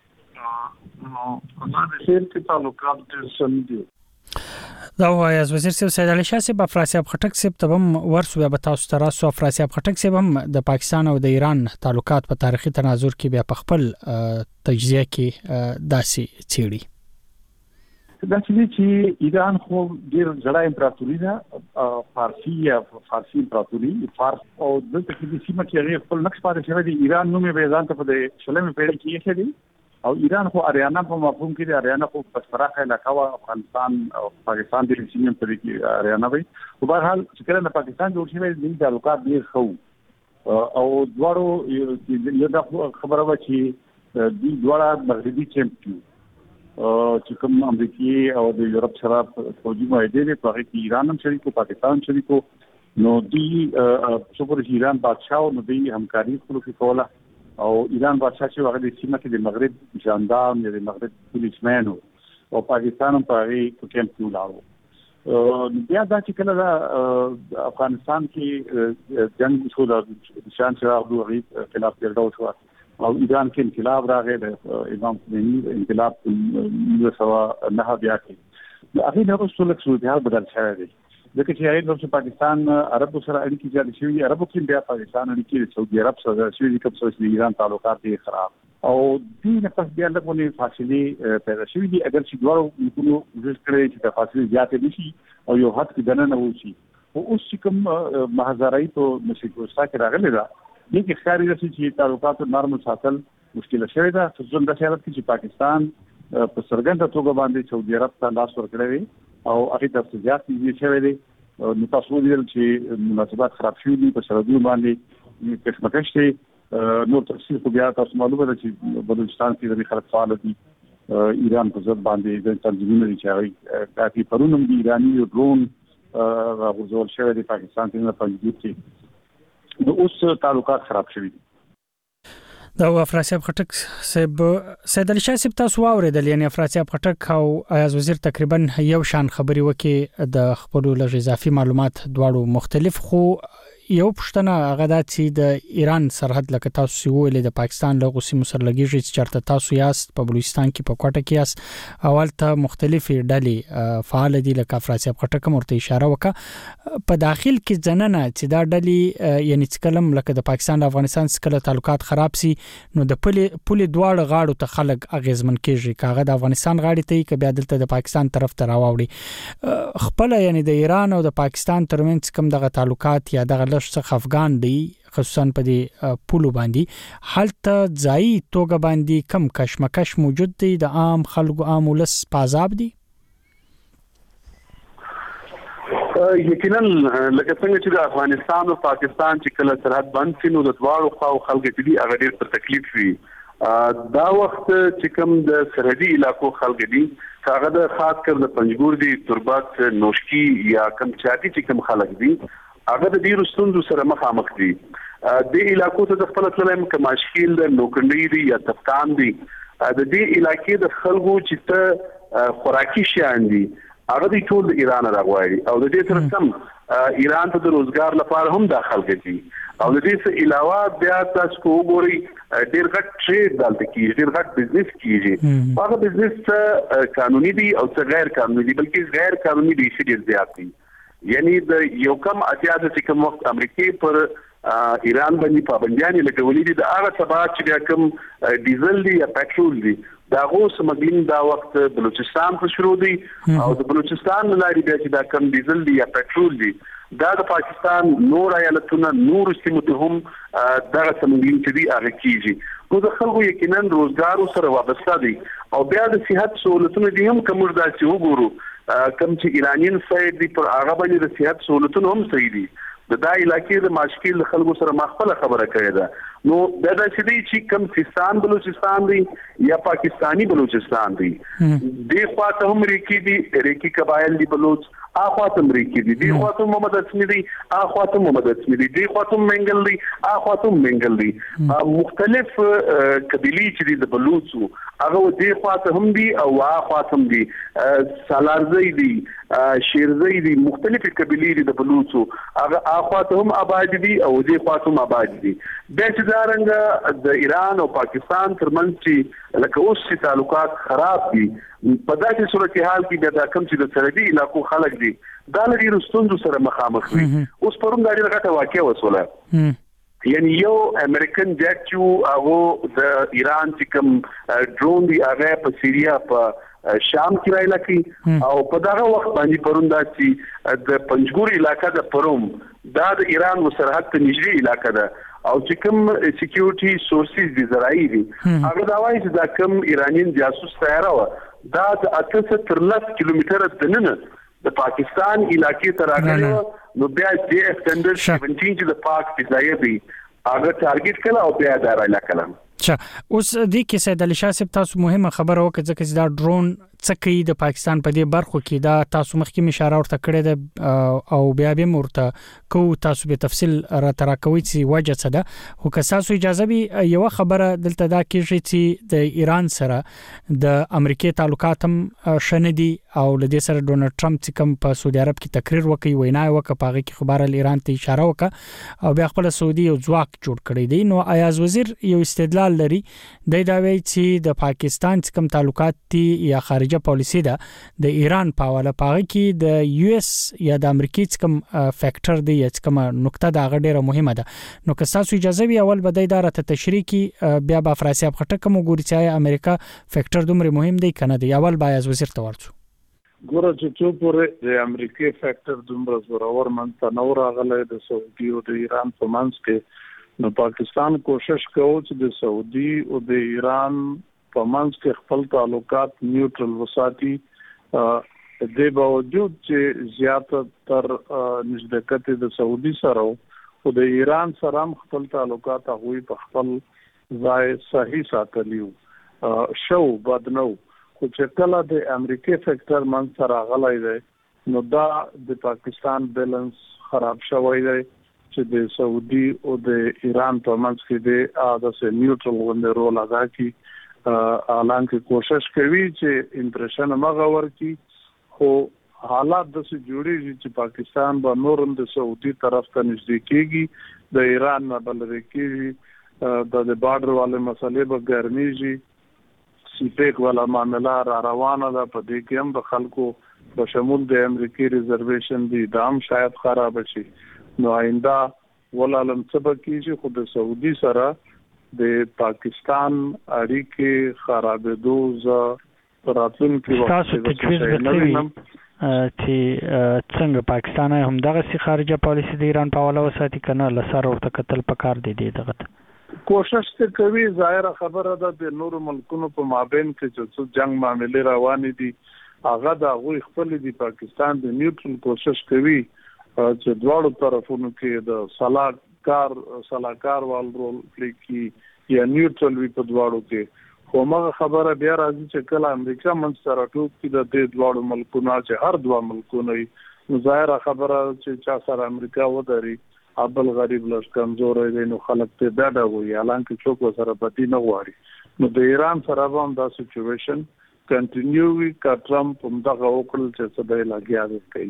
نو دا د شیر کې تعلقات ډېر سم دي دا وایي از وزیر سید علي شاه صاحب افراسیاب خټک صاحب ته هم ورسو به تاسو ته راسو افراسیاب خټک صاحب هم د پاکستان او د ایران تعلقات په تاریخي تناظر کې بیا په خپل تجزیه کې داسي چیړي دا چې ایران خو ډیر ځړای امپراتوري ده فارسی امپراتوري فارس او د تخلیقي سیمه کې خپل نقش پاتې شوی دی ایران نومې به ځان ته په شلمه پیړۍ کې یې او ایران خو اریانا په مفهوم کې د اریانا خو په صراحه علاقه او افغانستان او پاکستان د سیمې په کې اریانا وي په هر حال چې کله د پاکستان جوړ شوی د تعلقات ډیر خو او دوړو یو د خبره و چې د دوړه مغربي چمپیون چې کوم امریکای او د یورپ سره فوجي معاهده په هغه کې ایران هم شریک او پاکستان شریک نو دی څومره ایران بادشاہ نو دی همکاري کوله او ایران بادشاہ چې هغه د سیمه کې د مغرب جاندام یا د مغرب پولیسمن او پاکستان هم په هغه کې کېمپ ولاړو بیا دا چې کله د افغانستان کې جنگ شو د شان شراغ دوی خلاف جګړه وشوه او ایران کې انقلاب راغی د امام خمینی انقلاب 1909 بیا کې هغه د رسول الله صلی بدل شوی دی ځکه چې هغه د پاکستان عربو سره اړیکې جوړې شوې عربو کې بیا پاکستان اړیکې سعودي عرب سره شوې کوم څه چې ایران تعلقات دي خراب او دین په بیا لږونه فاصله پیدا شوې دي اگر چې دوه ملکونو د کړې چې د فاصله زیاتې نشي او یو حد کې دنه نه وشي او اوس چې کوم محاذرای ته مشکوسا کې راغلي دا دغه ښکاری چې تعلقات نرم ساتل مشکل شوی دا څنګه د شرط چې پاکستان په سرګند توګه باندې سعودي عرب ته لاس ورکړي او هغه د تفصیلات یې شوی دی نو تاسو ویل چې مناسبات خراب شوي دي په سرحدونو باندې کشمکش دي نو تفصیل خو بیا تاسو معلومه ده چې بلوچستان کې د خلک فعال دي ایران په ضد باندې د تنظیمونو لري چې کافي پرونم دي ایراني ډرون غوړول شوی دی پاکستان ته نه پنځه نو اوس تعلقات خراب شوي دي دا افراسیاب خټک صاحب سید علي شاه صاحب تاسو واوریدل یعنی افراسیاب خټک او ایاز وزیر تقریبا یو شان خبري وکي د خپل لږ اضافي معلومات دواړو مختلف خو یو پښتنه هغه د چې د ایران سرحد لکه تاسو ویل د پاکستان له غوسی مسرلګي چې چرته تاسو یاست په بلوچستان کې په کوټه کې یاست اول ته مختلفې ډلې فعال دي لکه افراسیاب خټک مرته اشاره وکړه په داخل کې ځننه چې دا ډلې یعنی کلم لکه د پاکستان او افغانستان سره تعلقات خراب سي نو د پولې دواړه غاړو ته خلک اغیزمن کیږي کاغه د افغانستان غاړي ته کې بیا دلته د پاکستان طرف ته راوړي خپل یعنی د ایران او د پاکستان ترمنځ کوم دغه تعلقات یا دغه څخه افغان دی خصوصا په دې پولو باندې حالت ځای توګه باندې کم کشمکش موجود دی د عام خلکو عام ولس پازاب دی یقینا لکه څنګه چې د افغانستان او پاکستان چې کله سرحد بند شي نو د دواړو خواو خلک دي هغه ډېر په تکلیف وي دا وخت چې کوم د سرحدي علاقو خلک دي هغه د خاص کر د پنجګور دي تربت نوشکی یا کم چاټي چې کوم خلک دي هغه د ډیرو ستونزو سره مخامخ دي د علاقو ته د خپل تلم کماشکیل د نوکندې دي یا تفتان دي د دې علاقې د خلکو چې ته خوراکي شیان دي هغه د ټول د ایران راغواړي او د دې سره سم ایران ته د روزګار لپاره هم داخل کړي او د دې څخه علاوه بیا تاسو وګورئ ډېر غټ ټریډ دلته کیږي ډېر غټ بزنس کیږي هغه بزنس قانوني دي او غیر قانوني دي بلکې غیر قانوني دي چې ډېر زیات دي یعنی د یو کم اتیا د کوم وخت امریکای پر ایران باندې پابندیاں لګولې دي د هغه سبا چې کوم ډیزل دی یا پټرول دی دا غو سمګلینګ دا وخت بلوچستان ته شروع دي او د بلوچستان لاري بیا چې دا کوم ډیزل دی یا پټرول دی دا د پاکستان نور ایالتونو نور سیمو ته هم دا سمګلینګ چې دی هغه کیږي نو د خلکو یقینا روزګار سره وابسته دي او بیا د صحت سہولتونو دي هم کوم دا چې وګورو کم چې ایرانیان سایډ دی پر هغه باندې د صحت سہولتونو هم صحیح دي د دا علاقې د ماشکیل خلکو سره مخفله خبره کړې ده نو دا چې کم سیستان بلوچستان دی یا پاکستانی بلوچستان دی د خواته هم ریکی قبایل دی بلوچ اخواته امریکای دي دی خواته محمد اسمی دي اخواته محمد اسمی دي دی خواته منګل دي اخواته منګل دي مختلف قبيلي چې د بلوچو هغه دی خواته هم دي او اخواته هم دي سالارزي دي شیرزي دي مختلف قبيلي دي د بلوچو هغه اخواته هم آباد دي او دی خواته هم آباد دي د چدارنګ د ایران او پاکستان ترمنځ چې لکه اوس چې تعلقات خراب دي په داسې صورتحال کې د کوم چې د سرحدي علاقو خلک دي دا لري رستونو سره مخامخ وي اوس پرون دا ډیره غټه واقعه وسوله یعنی یو امریکن جیټ چې هغه د ایران چې کوم ډرون دی هغه په سیریا په شام کې راځي لکه او په دغه وخت باندې پروندا چې د پنځګور علاقې د پروم دا د ایران سرحد ته نږدې علاقې ده او چې کوم سکیورټي سورسز دي زراعي دي هغه دا وایي چې دا کوم ایرانین جاسوس تیار و دا د 813 کیلومتره دننه د پاکستان علاقې ته راغلی نو بیا د اکسټندر 17 چې د پاک فضایي دی هغه ټارګټ کړه او بیا دا را لکلم اوس د کې سید علي شاه صاحب تاسو مهمه خبره وکړه چې دا ډرون څکې د پاکستان په دې برخو کې دا تاسو مخکې اشاره ورته کړې ده او بیا به مرته کو تاسو به تفصیل را تراکوي چې وجه څه ده خو که تاسو اجازه به یو خبره دلته دا کېږي چې د ایران سره د امریکای تعلقات هم شندي او لدې سره ډونالد ټرمپ چې کوم په سعودي عرب کې تقریر وکړي وینا وکړه په هغه کې خبره ایران ته اشاره وکړه او بیا خپل سعودي یو ځواک جوړ کړی دی نو ایاز وزیر یو استدلال لري دا وایي چې د پاکستان چې کوم تعلقات دي یا خارجه پالیسی ده د ایران په حواله پاره کې د یو اس یا د امریکای څخه کوم فیکټر دی یا کوم نقطه دا غډیره مهمه ده نو که تاسو اجازه وي اول به دا راته تشریح کی بیا به فرانسې په خټه کوم ګوري چې امریکا فیکټر دومره مهم دی کنه دی اول به از وزیر ته ورڅو ګوره چې څو پورې د امریکای فیکټر دومره زورور منځ نه راغلی د سعودي او د ایران په منځ کې نو پاکستان کوشش کوي چې د سعودي او د ایران په منځ کې خپل تعلقات نیوټرل وساتي د باوجود چې زیاته تر نزدېکت د سعودي سره او د ایران سره خپل تعلقات هغوی په خپل ځای صحیح ساتلیو شو بدنو خو چې کله د امریکای فیکټر منځ سره غلای دی نو دا د پاکستان بیلانس خراب شوی دی چې د سعودي او د ایران په منځ کې د نیوټرل ونډه رول ادا کوي حالانکه کوشش کوي چې امپریشن مغه ورکي خو حالات د څه جوړیږي چې پاکستان به نورم د سعودي طرف ته نږدې کیږي د ایران نه بلری کیږي د بارډر والے مسلې به ګرميږي سیپیک والا معاملہ را روانه ده په دې کې هم د خلکو په شمول د امریکای ریزرویشن دي دام شاید خراب شي نو آینده ولالم سبکیږي خو د سعودي سره د پاکستان اړیکې خرابېدو ز راتلونکي وخت تاسو تجویز وکړئ چې څنګه پاکستان هم دغه سي خارجه پالیسي د ایران په حواله وساتي کنه لسر ورته قتل پکار دی دغه کوشش کوي ظاهر خبره ده د نور ملکونو په مابین کې چې جنگ معاملې روانې دي هغه د غوي خپل دی پاکستان د نیوټرل کوشش کوي چې دواړو طرفونو کې د صلاحکار وال رول پلی کی یا نیوټرل وی په دواړو کې خو مغه خبره بیا راځي چې کله امریکا منځ سره ټوک کې د دې دواړو ملکونو چې هر دوه ملکونه ظاهر خبره چې چا سره امریکا ودري ابل غریب لږ کمزور دی نو خلک ته ډاډه وي حالانکه څوک سره پتی نه غواړي نو د ایران سره هم دا سچويشن کنټینیو وی کا ټرمپ هم دغه وکړل چې څه دی لاګیا دی کوي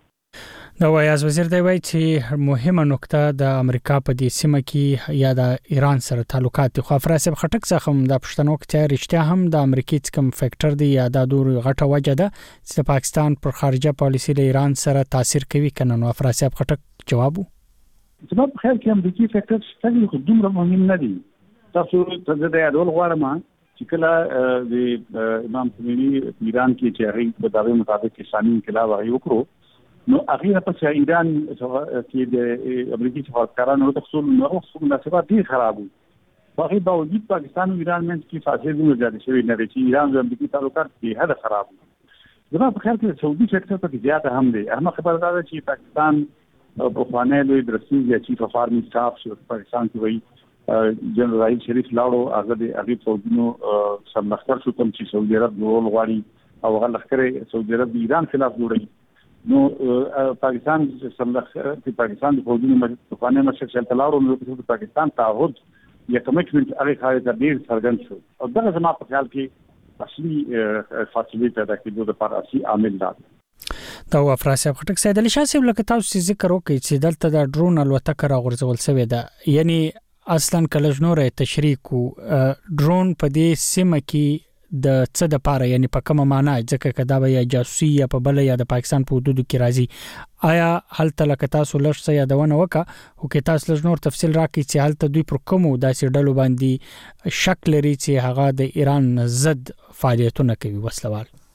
دا وایي از وزیر دی وایي چې مهمه نقطه د امریکا په دې سیمه کې یا د ایران سره تعلقات خو فرانسې خټک څخه هم د پښتنو کې رښتیا هم د امریکای څخه فیکټر دی یا د دور غټه وجه ده چې پاکستان پر خارجه پالیسي د ایران سره تاثیر کوي کنه نو فرانسې خټک جواب زما په خیال کې امریکای فیکټر ستاسو خو دومره مهم نه دي تاسو ته د اډول غواړم چې کله د امام خمینی ایران کې چې هغه په دغه مطابق اسلامي انقلاب وکړو نو هغه په ایران کې د امریکای سفارتکارانو ته خصوصا نو مناسبات ډیر خراب وو په باوجود پاکستان او ایران منځ کې فاصله دومره زیاته شوې نه چې ایران او امریکای تعلقات په هدا خراب وو زما په خیال کې سعودي فیکټر په زیاته هم دی اهم خبره دا چې پاکستان په خوانه لوی درسي یا چیف اف آرمی سټاف چې پاکستان کې وایي جنرال راحیل شریف لاړو هغه د هغه فوجونو سملختر شو کوم چې سعودي عرب ډول غواړي او هغه لخر سعودي عرب د ایران خلاف جوړي نو پاکستان سملختر د پاکستان د فوجونو مخانه مشر لاړو نو د پاکستان تعهد یا کمټمنټ هغه خارج د ډیر څرګند شو او دا زما په خیال کې اصلي فاصله پیدا کېدو لپاره اصلي عامل دی دا افراسیاب خټک سید علي شاه صاحب لکه تاسو ذکر وکړئ چې دلته د ډرون الوتکه راغورځول شوې ده یعنی اصلا کله جنور تشریح کو ډرون په دې سیمه کې د څه د پاره یعنی په کومه معنی ځکه کدا به یا جاسوسي یا په بل یا د پاکستان په حدودو کې راځي آیا هلته لکه تاسو لږ یادونه وکړه او کې تاسو لږ نور تفصیل راکړئ چې هلته دوی پر کومو داسې ډلو باندې شک لري چې هغه د ایران ضد فعالیتونه کوي وسلوال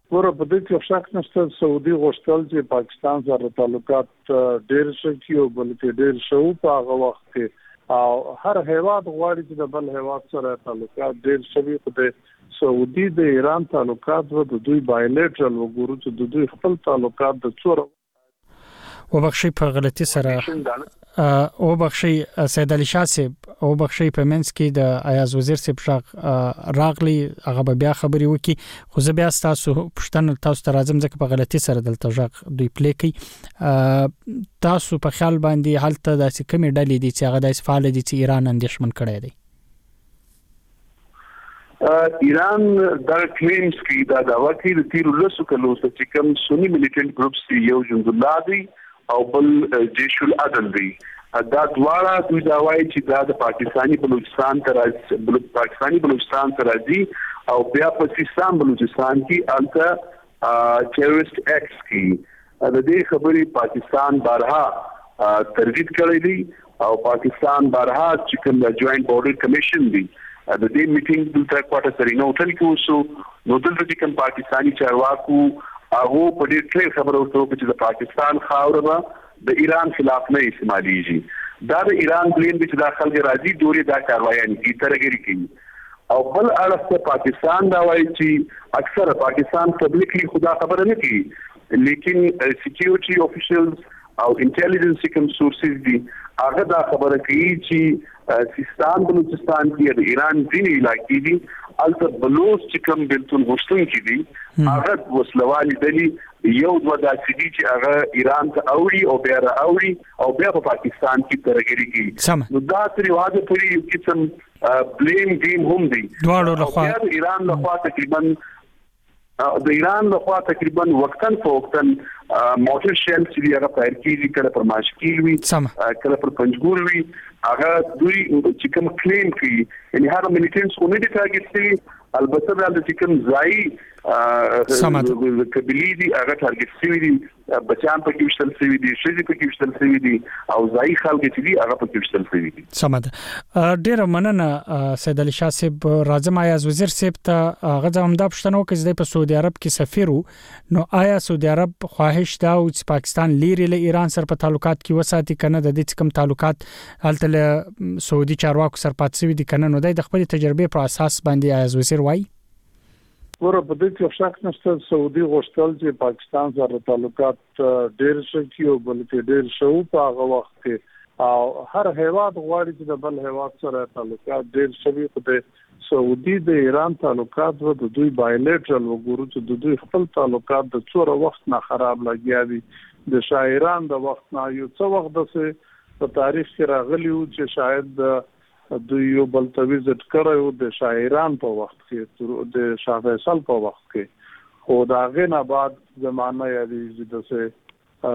ورته په دې کې شک نشته سعودي غوښتل چې پاکستان سره تعلقات ډېر شي او بلکې ډېر شو په هغه وخت کې او هر هیواد غواړي چې د بل هیواد سره تعلقات ډېر شي خو د سعودي د ایران تعلقات و د دوی بایلیټرل وګورو چې د دوی خپل تعلقات د څوره وبخښي په غلطي سره او بخښي سید علي شاه صاحب او بخښي په منځ کې د ایاز وزیر صاحب شغ راغلی هغه بیا خبري وکي خو زه بیا تاسو پښتنه تاسو ته راځم ځکه په غلطي سره دلته ژغ دوی پلی کوي تاسو په خیال باندې حالت داسې کمی ډلې دي چې هغه د فعال دي چې ایران اندیشمن کړی دی ایران دا کلیمز کی دا داوا کوي د تیر لسو کلو چې کوم سنی ملیټنټ گروپس دی یو جند الله دی او بل جيش العدل دی دا دواړه دوی دا وایي چې دا د پاکستانی بلوچستان ته راځي او بیا په سیستان بلوچستان کې الته ټیرریست ایکټس کې د دې خبرې پاکستان بارها تردید کړی دی او پاکستان بارها چې کوم د جوائنٹ بورډر کمیشن دی د دې میټینګ دلته کوټه سرینا هوټل کې وشو نو دلته کوم پاکستانی چارواکو هغه په دې ټول خبرو ورته چې د پاکستان خاوره د ایران خلاف نه استعماليږي دا د ایران بلین چې داخل راځي دوی دا کاروایي کی ترګری کوي او بل اړه پاکستان دا وایي چې اکثر پاکستان پبلکلی خدا خبره نه کوي لیکن سکیورټي افیشلز او انټيليجنس کوم سورسز دي هغه دا خبره کوي چې سیستان بلوچستان کې د ایران ځینې علاقې دي البته بلوچ چې کوم بلتون غوښتون کې دي هغه وسلوالي دي یو دوه داسې دي چې هغه ایران ته اوړي او بیا راوړي او بیا په پاکستان کې ترګری کوي نو دا تر واده پورې یو قسم بلیم گیم هم دي دواړو لخوا د ایران لخوا تقریبا وقتاً فوقتاً موټر شیل چې هغه پایر کیږي کله پر ماشکیل وي کله پر پنځګور وي هغه دوی چې کوم کلیم کوي یعنی هر ملیټنټس کو نه دي ټارګټ شوی البته د چې کوم ځای قبلی دي هغه ټارګټ شوی دي بچان په کې وشتل شوی دي شې په کې وشتل شوی دي او ځای خلک چې دي هغه په کې وشتل شوی دي سمد ډیر مننه سید علي شاه صاحب راځم ایاز وزیر صاحب ته هغه هم دا پښتنو کې د سعودي عرب کې سفیر نو آیا سعودي عرب خواهش دا او چې پاکستان لیري له ایران سره په تعلقات کې وساتي کنه د دې کوم تعلقات هلته سعودي چارواکو سره پاتې دي کنه نو د خپل تجربه پر اساس باندې ایاز وزیر وای ورته په دې کې شک نشته سعودي غوښتل چې پاکستان سره تعلقات ډېر شي او بلکې ډېر شو په هغه وخت کې او هر هیواد غواړي چې د بل هیواد سره تعلقات ډېر شي خو د سعودي د ایران تعلقات و د دوی بایلیټرل وګورو چې د دوی خپل تعلقات د څوره وخت نه خراب لګیا دي د شاعران د وخت نه یو څو وخت د تاریخ کې راغلی و چې شاید دوی یو بل ته وزټ کړو د شاعران په وخت کې د شاه فیصل په وخت کې خو دا غنه بعد زمانه یادې د څه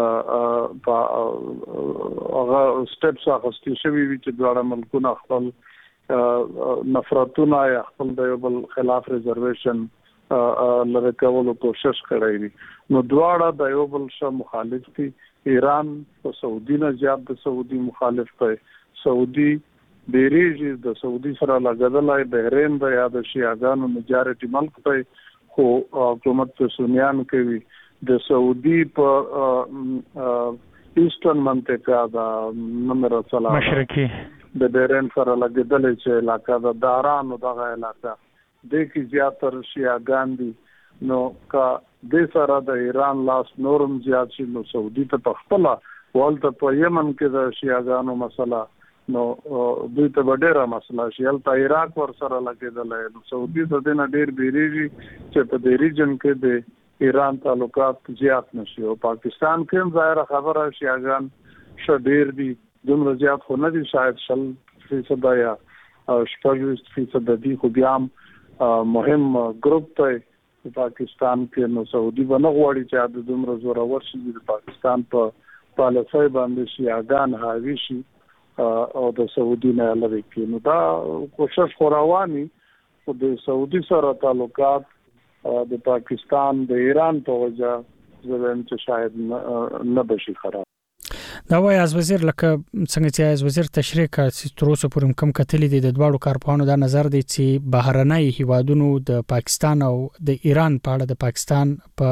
هغه سټپس اخستې شوی چې دواړه ملکونه خپل نفرتونه یا خپل د بل خلاف ریزرویشن لره کولو کوشش کړی دي نو دواړه د یو بل سره مخالف دي ایران په سعودي نه زیات د سعودي مخالف دی سعودي بیریږي د سعودي سره لګیدلای بحرین د یاد شیعاګانو میجارټي ملک په خو حکومت په سنیان کوي د سعودي په ایسټرن منطقه دا نمبر سلام مشرقي د بحرین سره لګیدلې چې علاقہ د داران او دغه علاقہ د کی زیاتره شیعاګان دي نو کا د سره د ایران لاس نورم زیات شي نو سعودي ته خپل ولته په یمن کې د شیعاګانو مسله نو دوی ته ډېره مسله شي البته عراق ور سره لګیدل سعودي د دې نه ډېر بیریږي چې په دې ریجن کې د ایران تعلقات زیات نشي او پاکستان کې هم ظاهر خبره شیعاګان شډیر دي دومره زیات خو نه دي شاید 100% یا 40% دي خو بیا مهم ګروپ ته پاکستان کې نو سعودي باندې غواړي چې د دومره زوره ورشي د پاکستان په پالیسۍ باندې شیعاګان حاوی شي او د سعودي نه لري کې نو دا کوشش خوراواني او د سعودي سره تعلقات د پاکستان د ایران په وجه زموږ چې شاید نه بشي خراب دا وایي از وزیر لکه څنګه چې از وزیر تشریح کړ چې تر اوسه پورې کم کتلې دي د دواړو کارپوهانو دا نظر دی چې بهرنۍ هیوادونو د پاکستان او د ایران په اړه د پاکستان په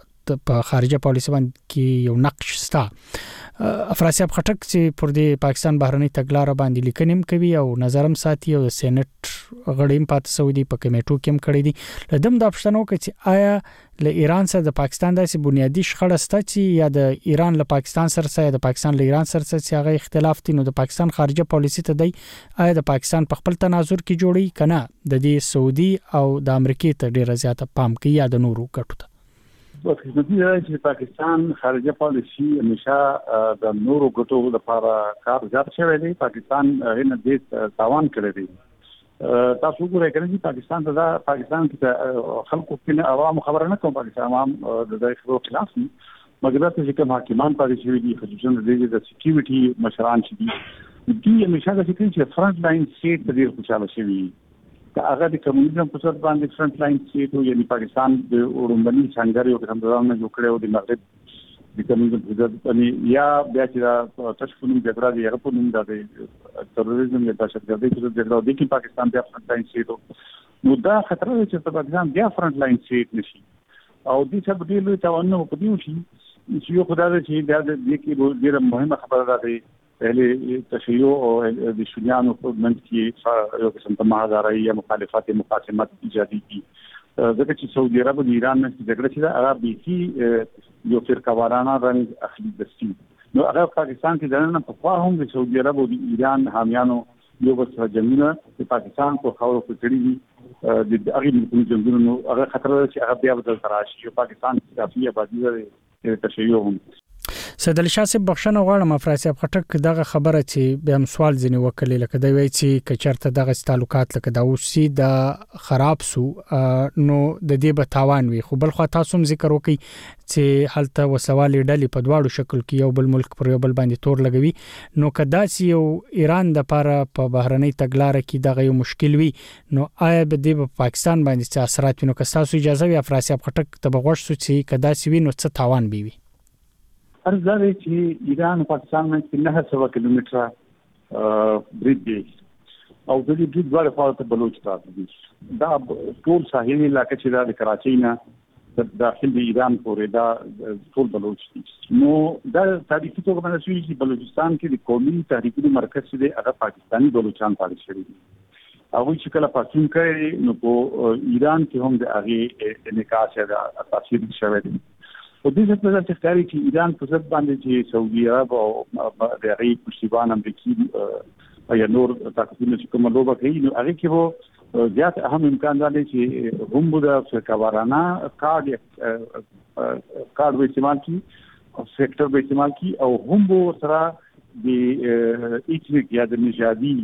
خارجه پالیسي باندې کې یو نقش شته. افراسیاب خټک چې پر دې پاکستان بهرنۍ تګلارې باندې لیکنیم کوي او نظرم ساتي او سېنات غړیم پات سعودي په کمیټو کې هم کړی دي. لدم د پښتنو کې چې آیا له ایران سره د پاکستان داسې بنیادی شخړه شته چې یا د ایران له پاکستان سره یا د پاکستان له ایران سره چې هغه اختلاف دي، نو د پاکستان خارجه پالیسي ته دی آیا د پاکستان په خپل تناظر کې جوړي کنه د دې سعودي او د امریکای ته ډیره زیاته پام کوي یا د نورو ګټو ته؟ خدمتي دی چې پاکستان خارجه پالیسي همیشه د نورو ګټو لپاره کار زیات شوی دی. پاکستان نه دې تاوان کړی دی. تاسو ګورئ کنه چې پاکستان کې خلکو کې عوام خبره نه کوم، پاکستان عوام د خبرو خلاف دي، مګر تاسو چې کوم حاکمان پاتې شوي دي خصوصا د سکیورټي مشران چې دي همیشه د فکر چې فرنٹ لاین سټیټ په دې خوشاله شوي. هغه د کمونیزم په صورت باندې فرنٹ لاین سټیټ یعنی پاکستان د اورمبني څنګه یو قسم ځان جوړ کړو د مغرب د کمونیزم په ضد باندې یا بیا چې تشکونو جګړه دی هغه په نوم د تروریزم یا دهشتګردۍ په ضد جګړه د کې پاکستان د فرنٹ لاین سټیټ نو دا خطر دی چې پاکستان بیا فرنٹ لاین سټیټ نشي او د څه په دې لوي توان نه پدې وشي چې یو خدای چې دا د کې ډیره مهمه خبره ده. پہلے تشیع اور دشمنانوں کو منت کی یو قسم تمہادارای یا مخالفت مقاسمت ایجادی کی ځکه چې سعودي عرب او ایران نه جګړه چې هغه بيخي یو فرقوارانه رنګ اخلي دستي. نو هغه پاکستان کې ځنه په خوا هم د سعودي عرب او ایران حامیانو یو بل سره جنگونه د پاکستان په خاورو کې کړی دي. د هغه ملکونو جنگونو هغه خطر چې هغه بیا بدل تراشي او پاکستان کافي آبادی لري تشیع هم. سید علی شاه صاحب بخښنه غواړم افراسیاب خټک دغه خبره چې بیا سوال ځنی وکړي لکه دا وایي چې کچرته دغه تعلقات لکه دا اوسې د خراب سو نو د دې به تاوان وي، خو بل خو تاسو هم ذکر وکړي چې هلته وسوالې ډلې په دواړو شکل کې یو بل ملک پر یو بل باندې تور لګوي. نو کدا چې یو ایران د لپاره په بهرنۍ تګلارې کې دغه یو مشکل وي نو آیا به د پاکستان باندې څه اثرات ویني؟ که تاسو اجازه وي افراسیاب خټک ته بغوښ سو چې کدا چې ویني څه تاوان وي. ارزاره چې ایران او پاکستان کې 900 کیلومتره برید دی او د دې برید ډول په بلوچستان دی. دا ټول ساحلي علاقې چې د کراچۍ نه داخل د ایران پورې دا ټول بلوچ دي. نو دا تاریخي توګه باندې چې بلوچستان کې د قومي تحریکونو مرکز دی هغه پاکستاني بلوچستان پاتې شوی دي. او چې کله پاتون کوي نو په ایران کې هم د هغه انعکاس یا تاثیر شوی دی. او دې څه په ځکه چې ایران په ځد باندې چې سعودي عرب او د هغې پشتیبان امریکایي یا نور طاقتونه چې کومه لوبه کوي نو هغې کې به زیات اهم امکان دی چې هم به د فرقوارانه کارډ به استعمال کړي او سیکټر به استعمال کړي او هم به ورسره د ایتنیک یا د نژادي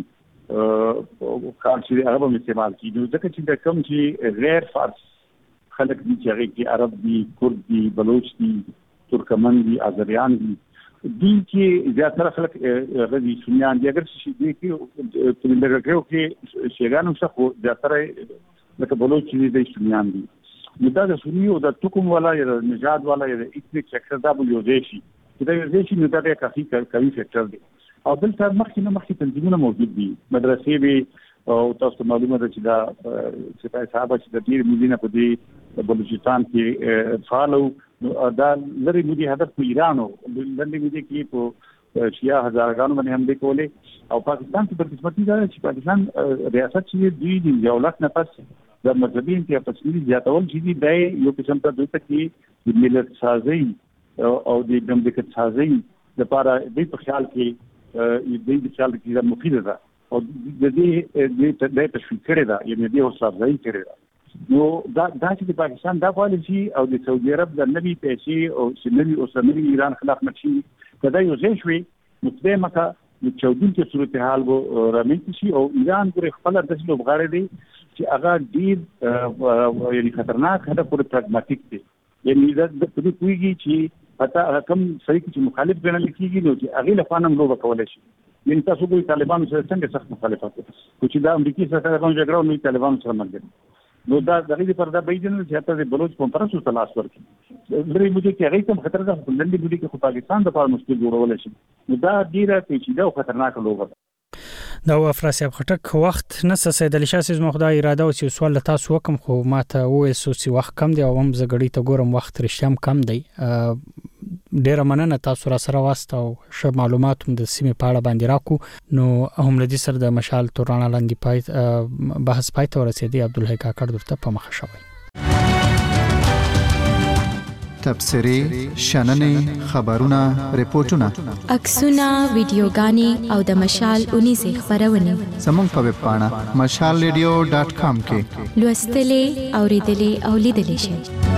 کارډ چې هغه به استعمال کړي. نو ځکه چې د کوم چې غیر فارس خلق دي چې هغه کې عرب دي، کرد دي، بلوچ دي، ترکمن دي، آذریان دي چې زیاتره خلک غوړي سنیان دي. اگر چې دې کې په لږه کې شیګانو څخه زیاتره لکه بلوچ دي سنیان دي. نو دا د سنی او د توکم والا یا د نژاد والا یا د ایتنیک سیکټر دا به یو ځای شي چې دا یو ځای شي نو دا به کافي کوي فیکټر دی. او دلته مخکې تنظیمونه موجود دي، مدرسې به او تاسو معلومه ده چې دا سپاه صاحب چې د ډیر مدینه په دې بلوچستان کې فعال او دا لري مودي هدف په ایران او لنډي مودي کې په شیا هزارګانو باندې حمله کولې او پاکستان په قسمتي ده چې پاکستان ریاست چې دی د دولت نه پس د مذهبي انتیا پسې زیاتول چې دی یو قسم ته دوی ته کې د ملت سازي او د دمدکت سازي لپاره دې په خیال کې دې خیال کې دا مفیده ده او د دې تشویق کړی دا یعنی دې حوصله افزایي کړی دا. نو دا چې پاکستان دا پالیسي او د سعودي عرب د نوي پیسې او سنوي او سنوي ایران خلاف نشي کدا یو ځای شوي متدمه کا د چودین کې صورتحال وو رامنځته شي او ایران پر خپل د څلو بغاړې دي چې هغه ډیر یعنی خطرناک هدف پر پراګماتیک دي. یعنی دا د دې کویږي چې پتا کم صحیح چې مخالف ګڼل کیږي نو چې هغه لفانم لوبه کولای شي. یعنی تاسو ګورئ طالبانو سره څنګه سخت مخالفت کوي چې دا امریکای سره طالبانو جګړه نو طالبانو سره مرګ نو دا دغه پر دا بيجن چې ته د بلوچ کنفرانس ته لاس ورکړي لري موږ چې هغه کوم خطر ده په لندن کې خو پاکستان د لپاره مشکل جوړول شي نو دا ډیره پیچیده او خطرناک لوبه ده. دا افراسیاب خټک وخت نس سید علي شاه سیز مخدا اراده او چې سوال تاسو وکم خو ماته وې سوسي وخت کم دی او هم زګړی ته ګورم وخت رښتیا کم دی. ډیره مننه تاسو را سره واسطه او ش معلومات هم د سیمې په اړه باندې راکو نو هم لدی سره د مشال تورانه لاندې پای بحث پای ته ورسېدی عبدالحی کاکړ درته په مخه شوی. تبصری شننې خبرونه ریپورتونه عکسونه ویډیوګانې او د مشال 19 خبرونه زموږ په ویب پاڼه mashalradio.com کې لوستلې اوریدلې او لیدلې شئ.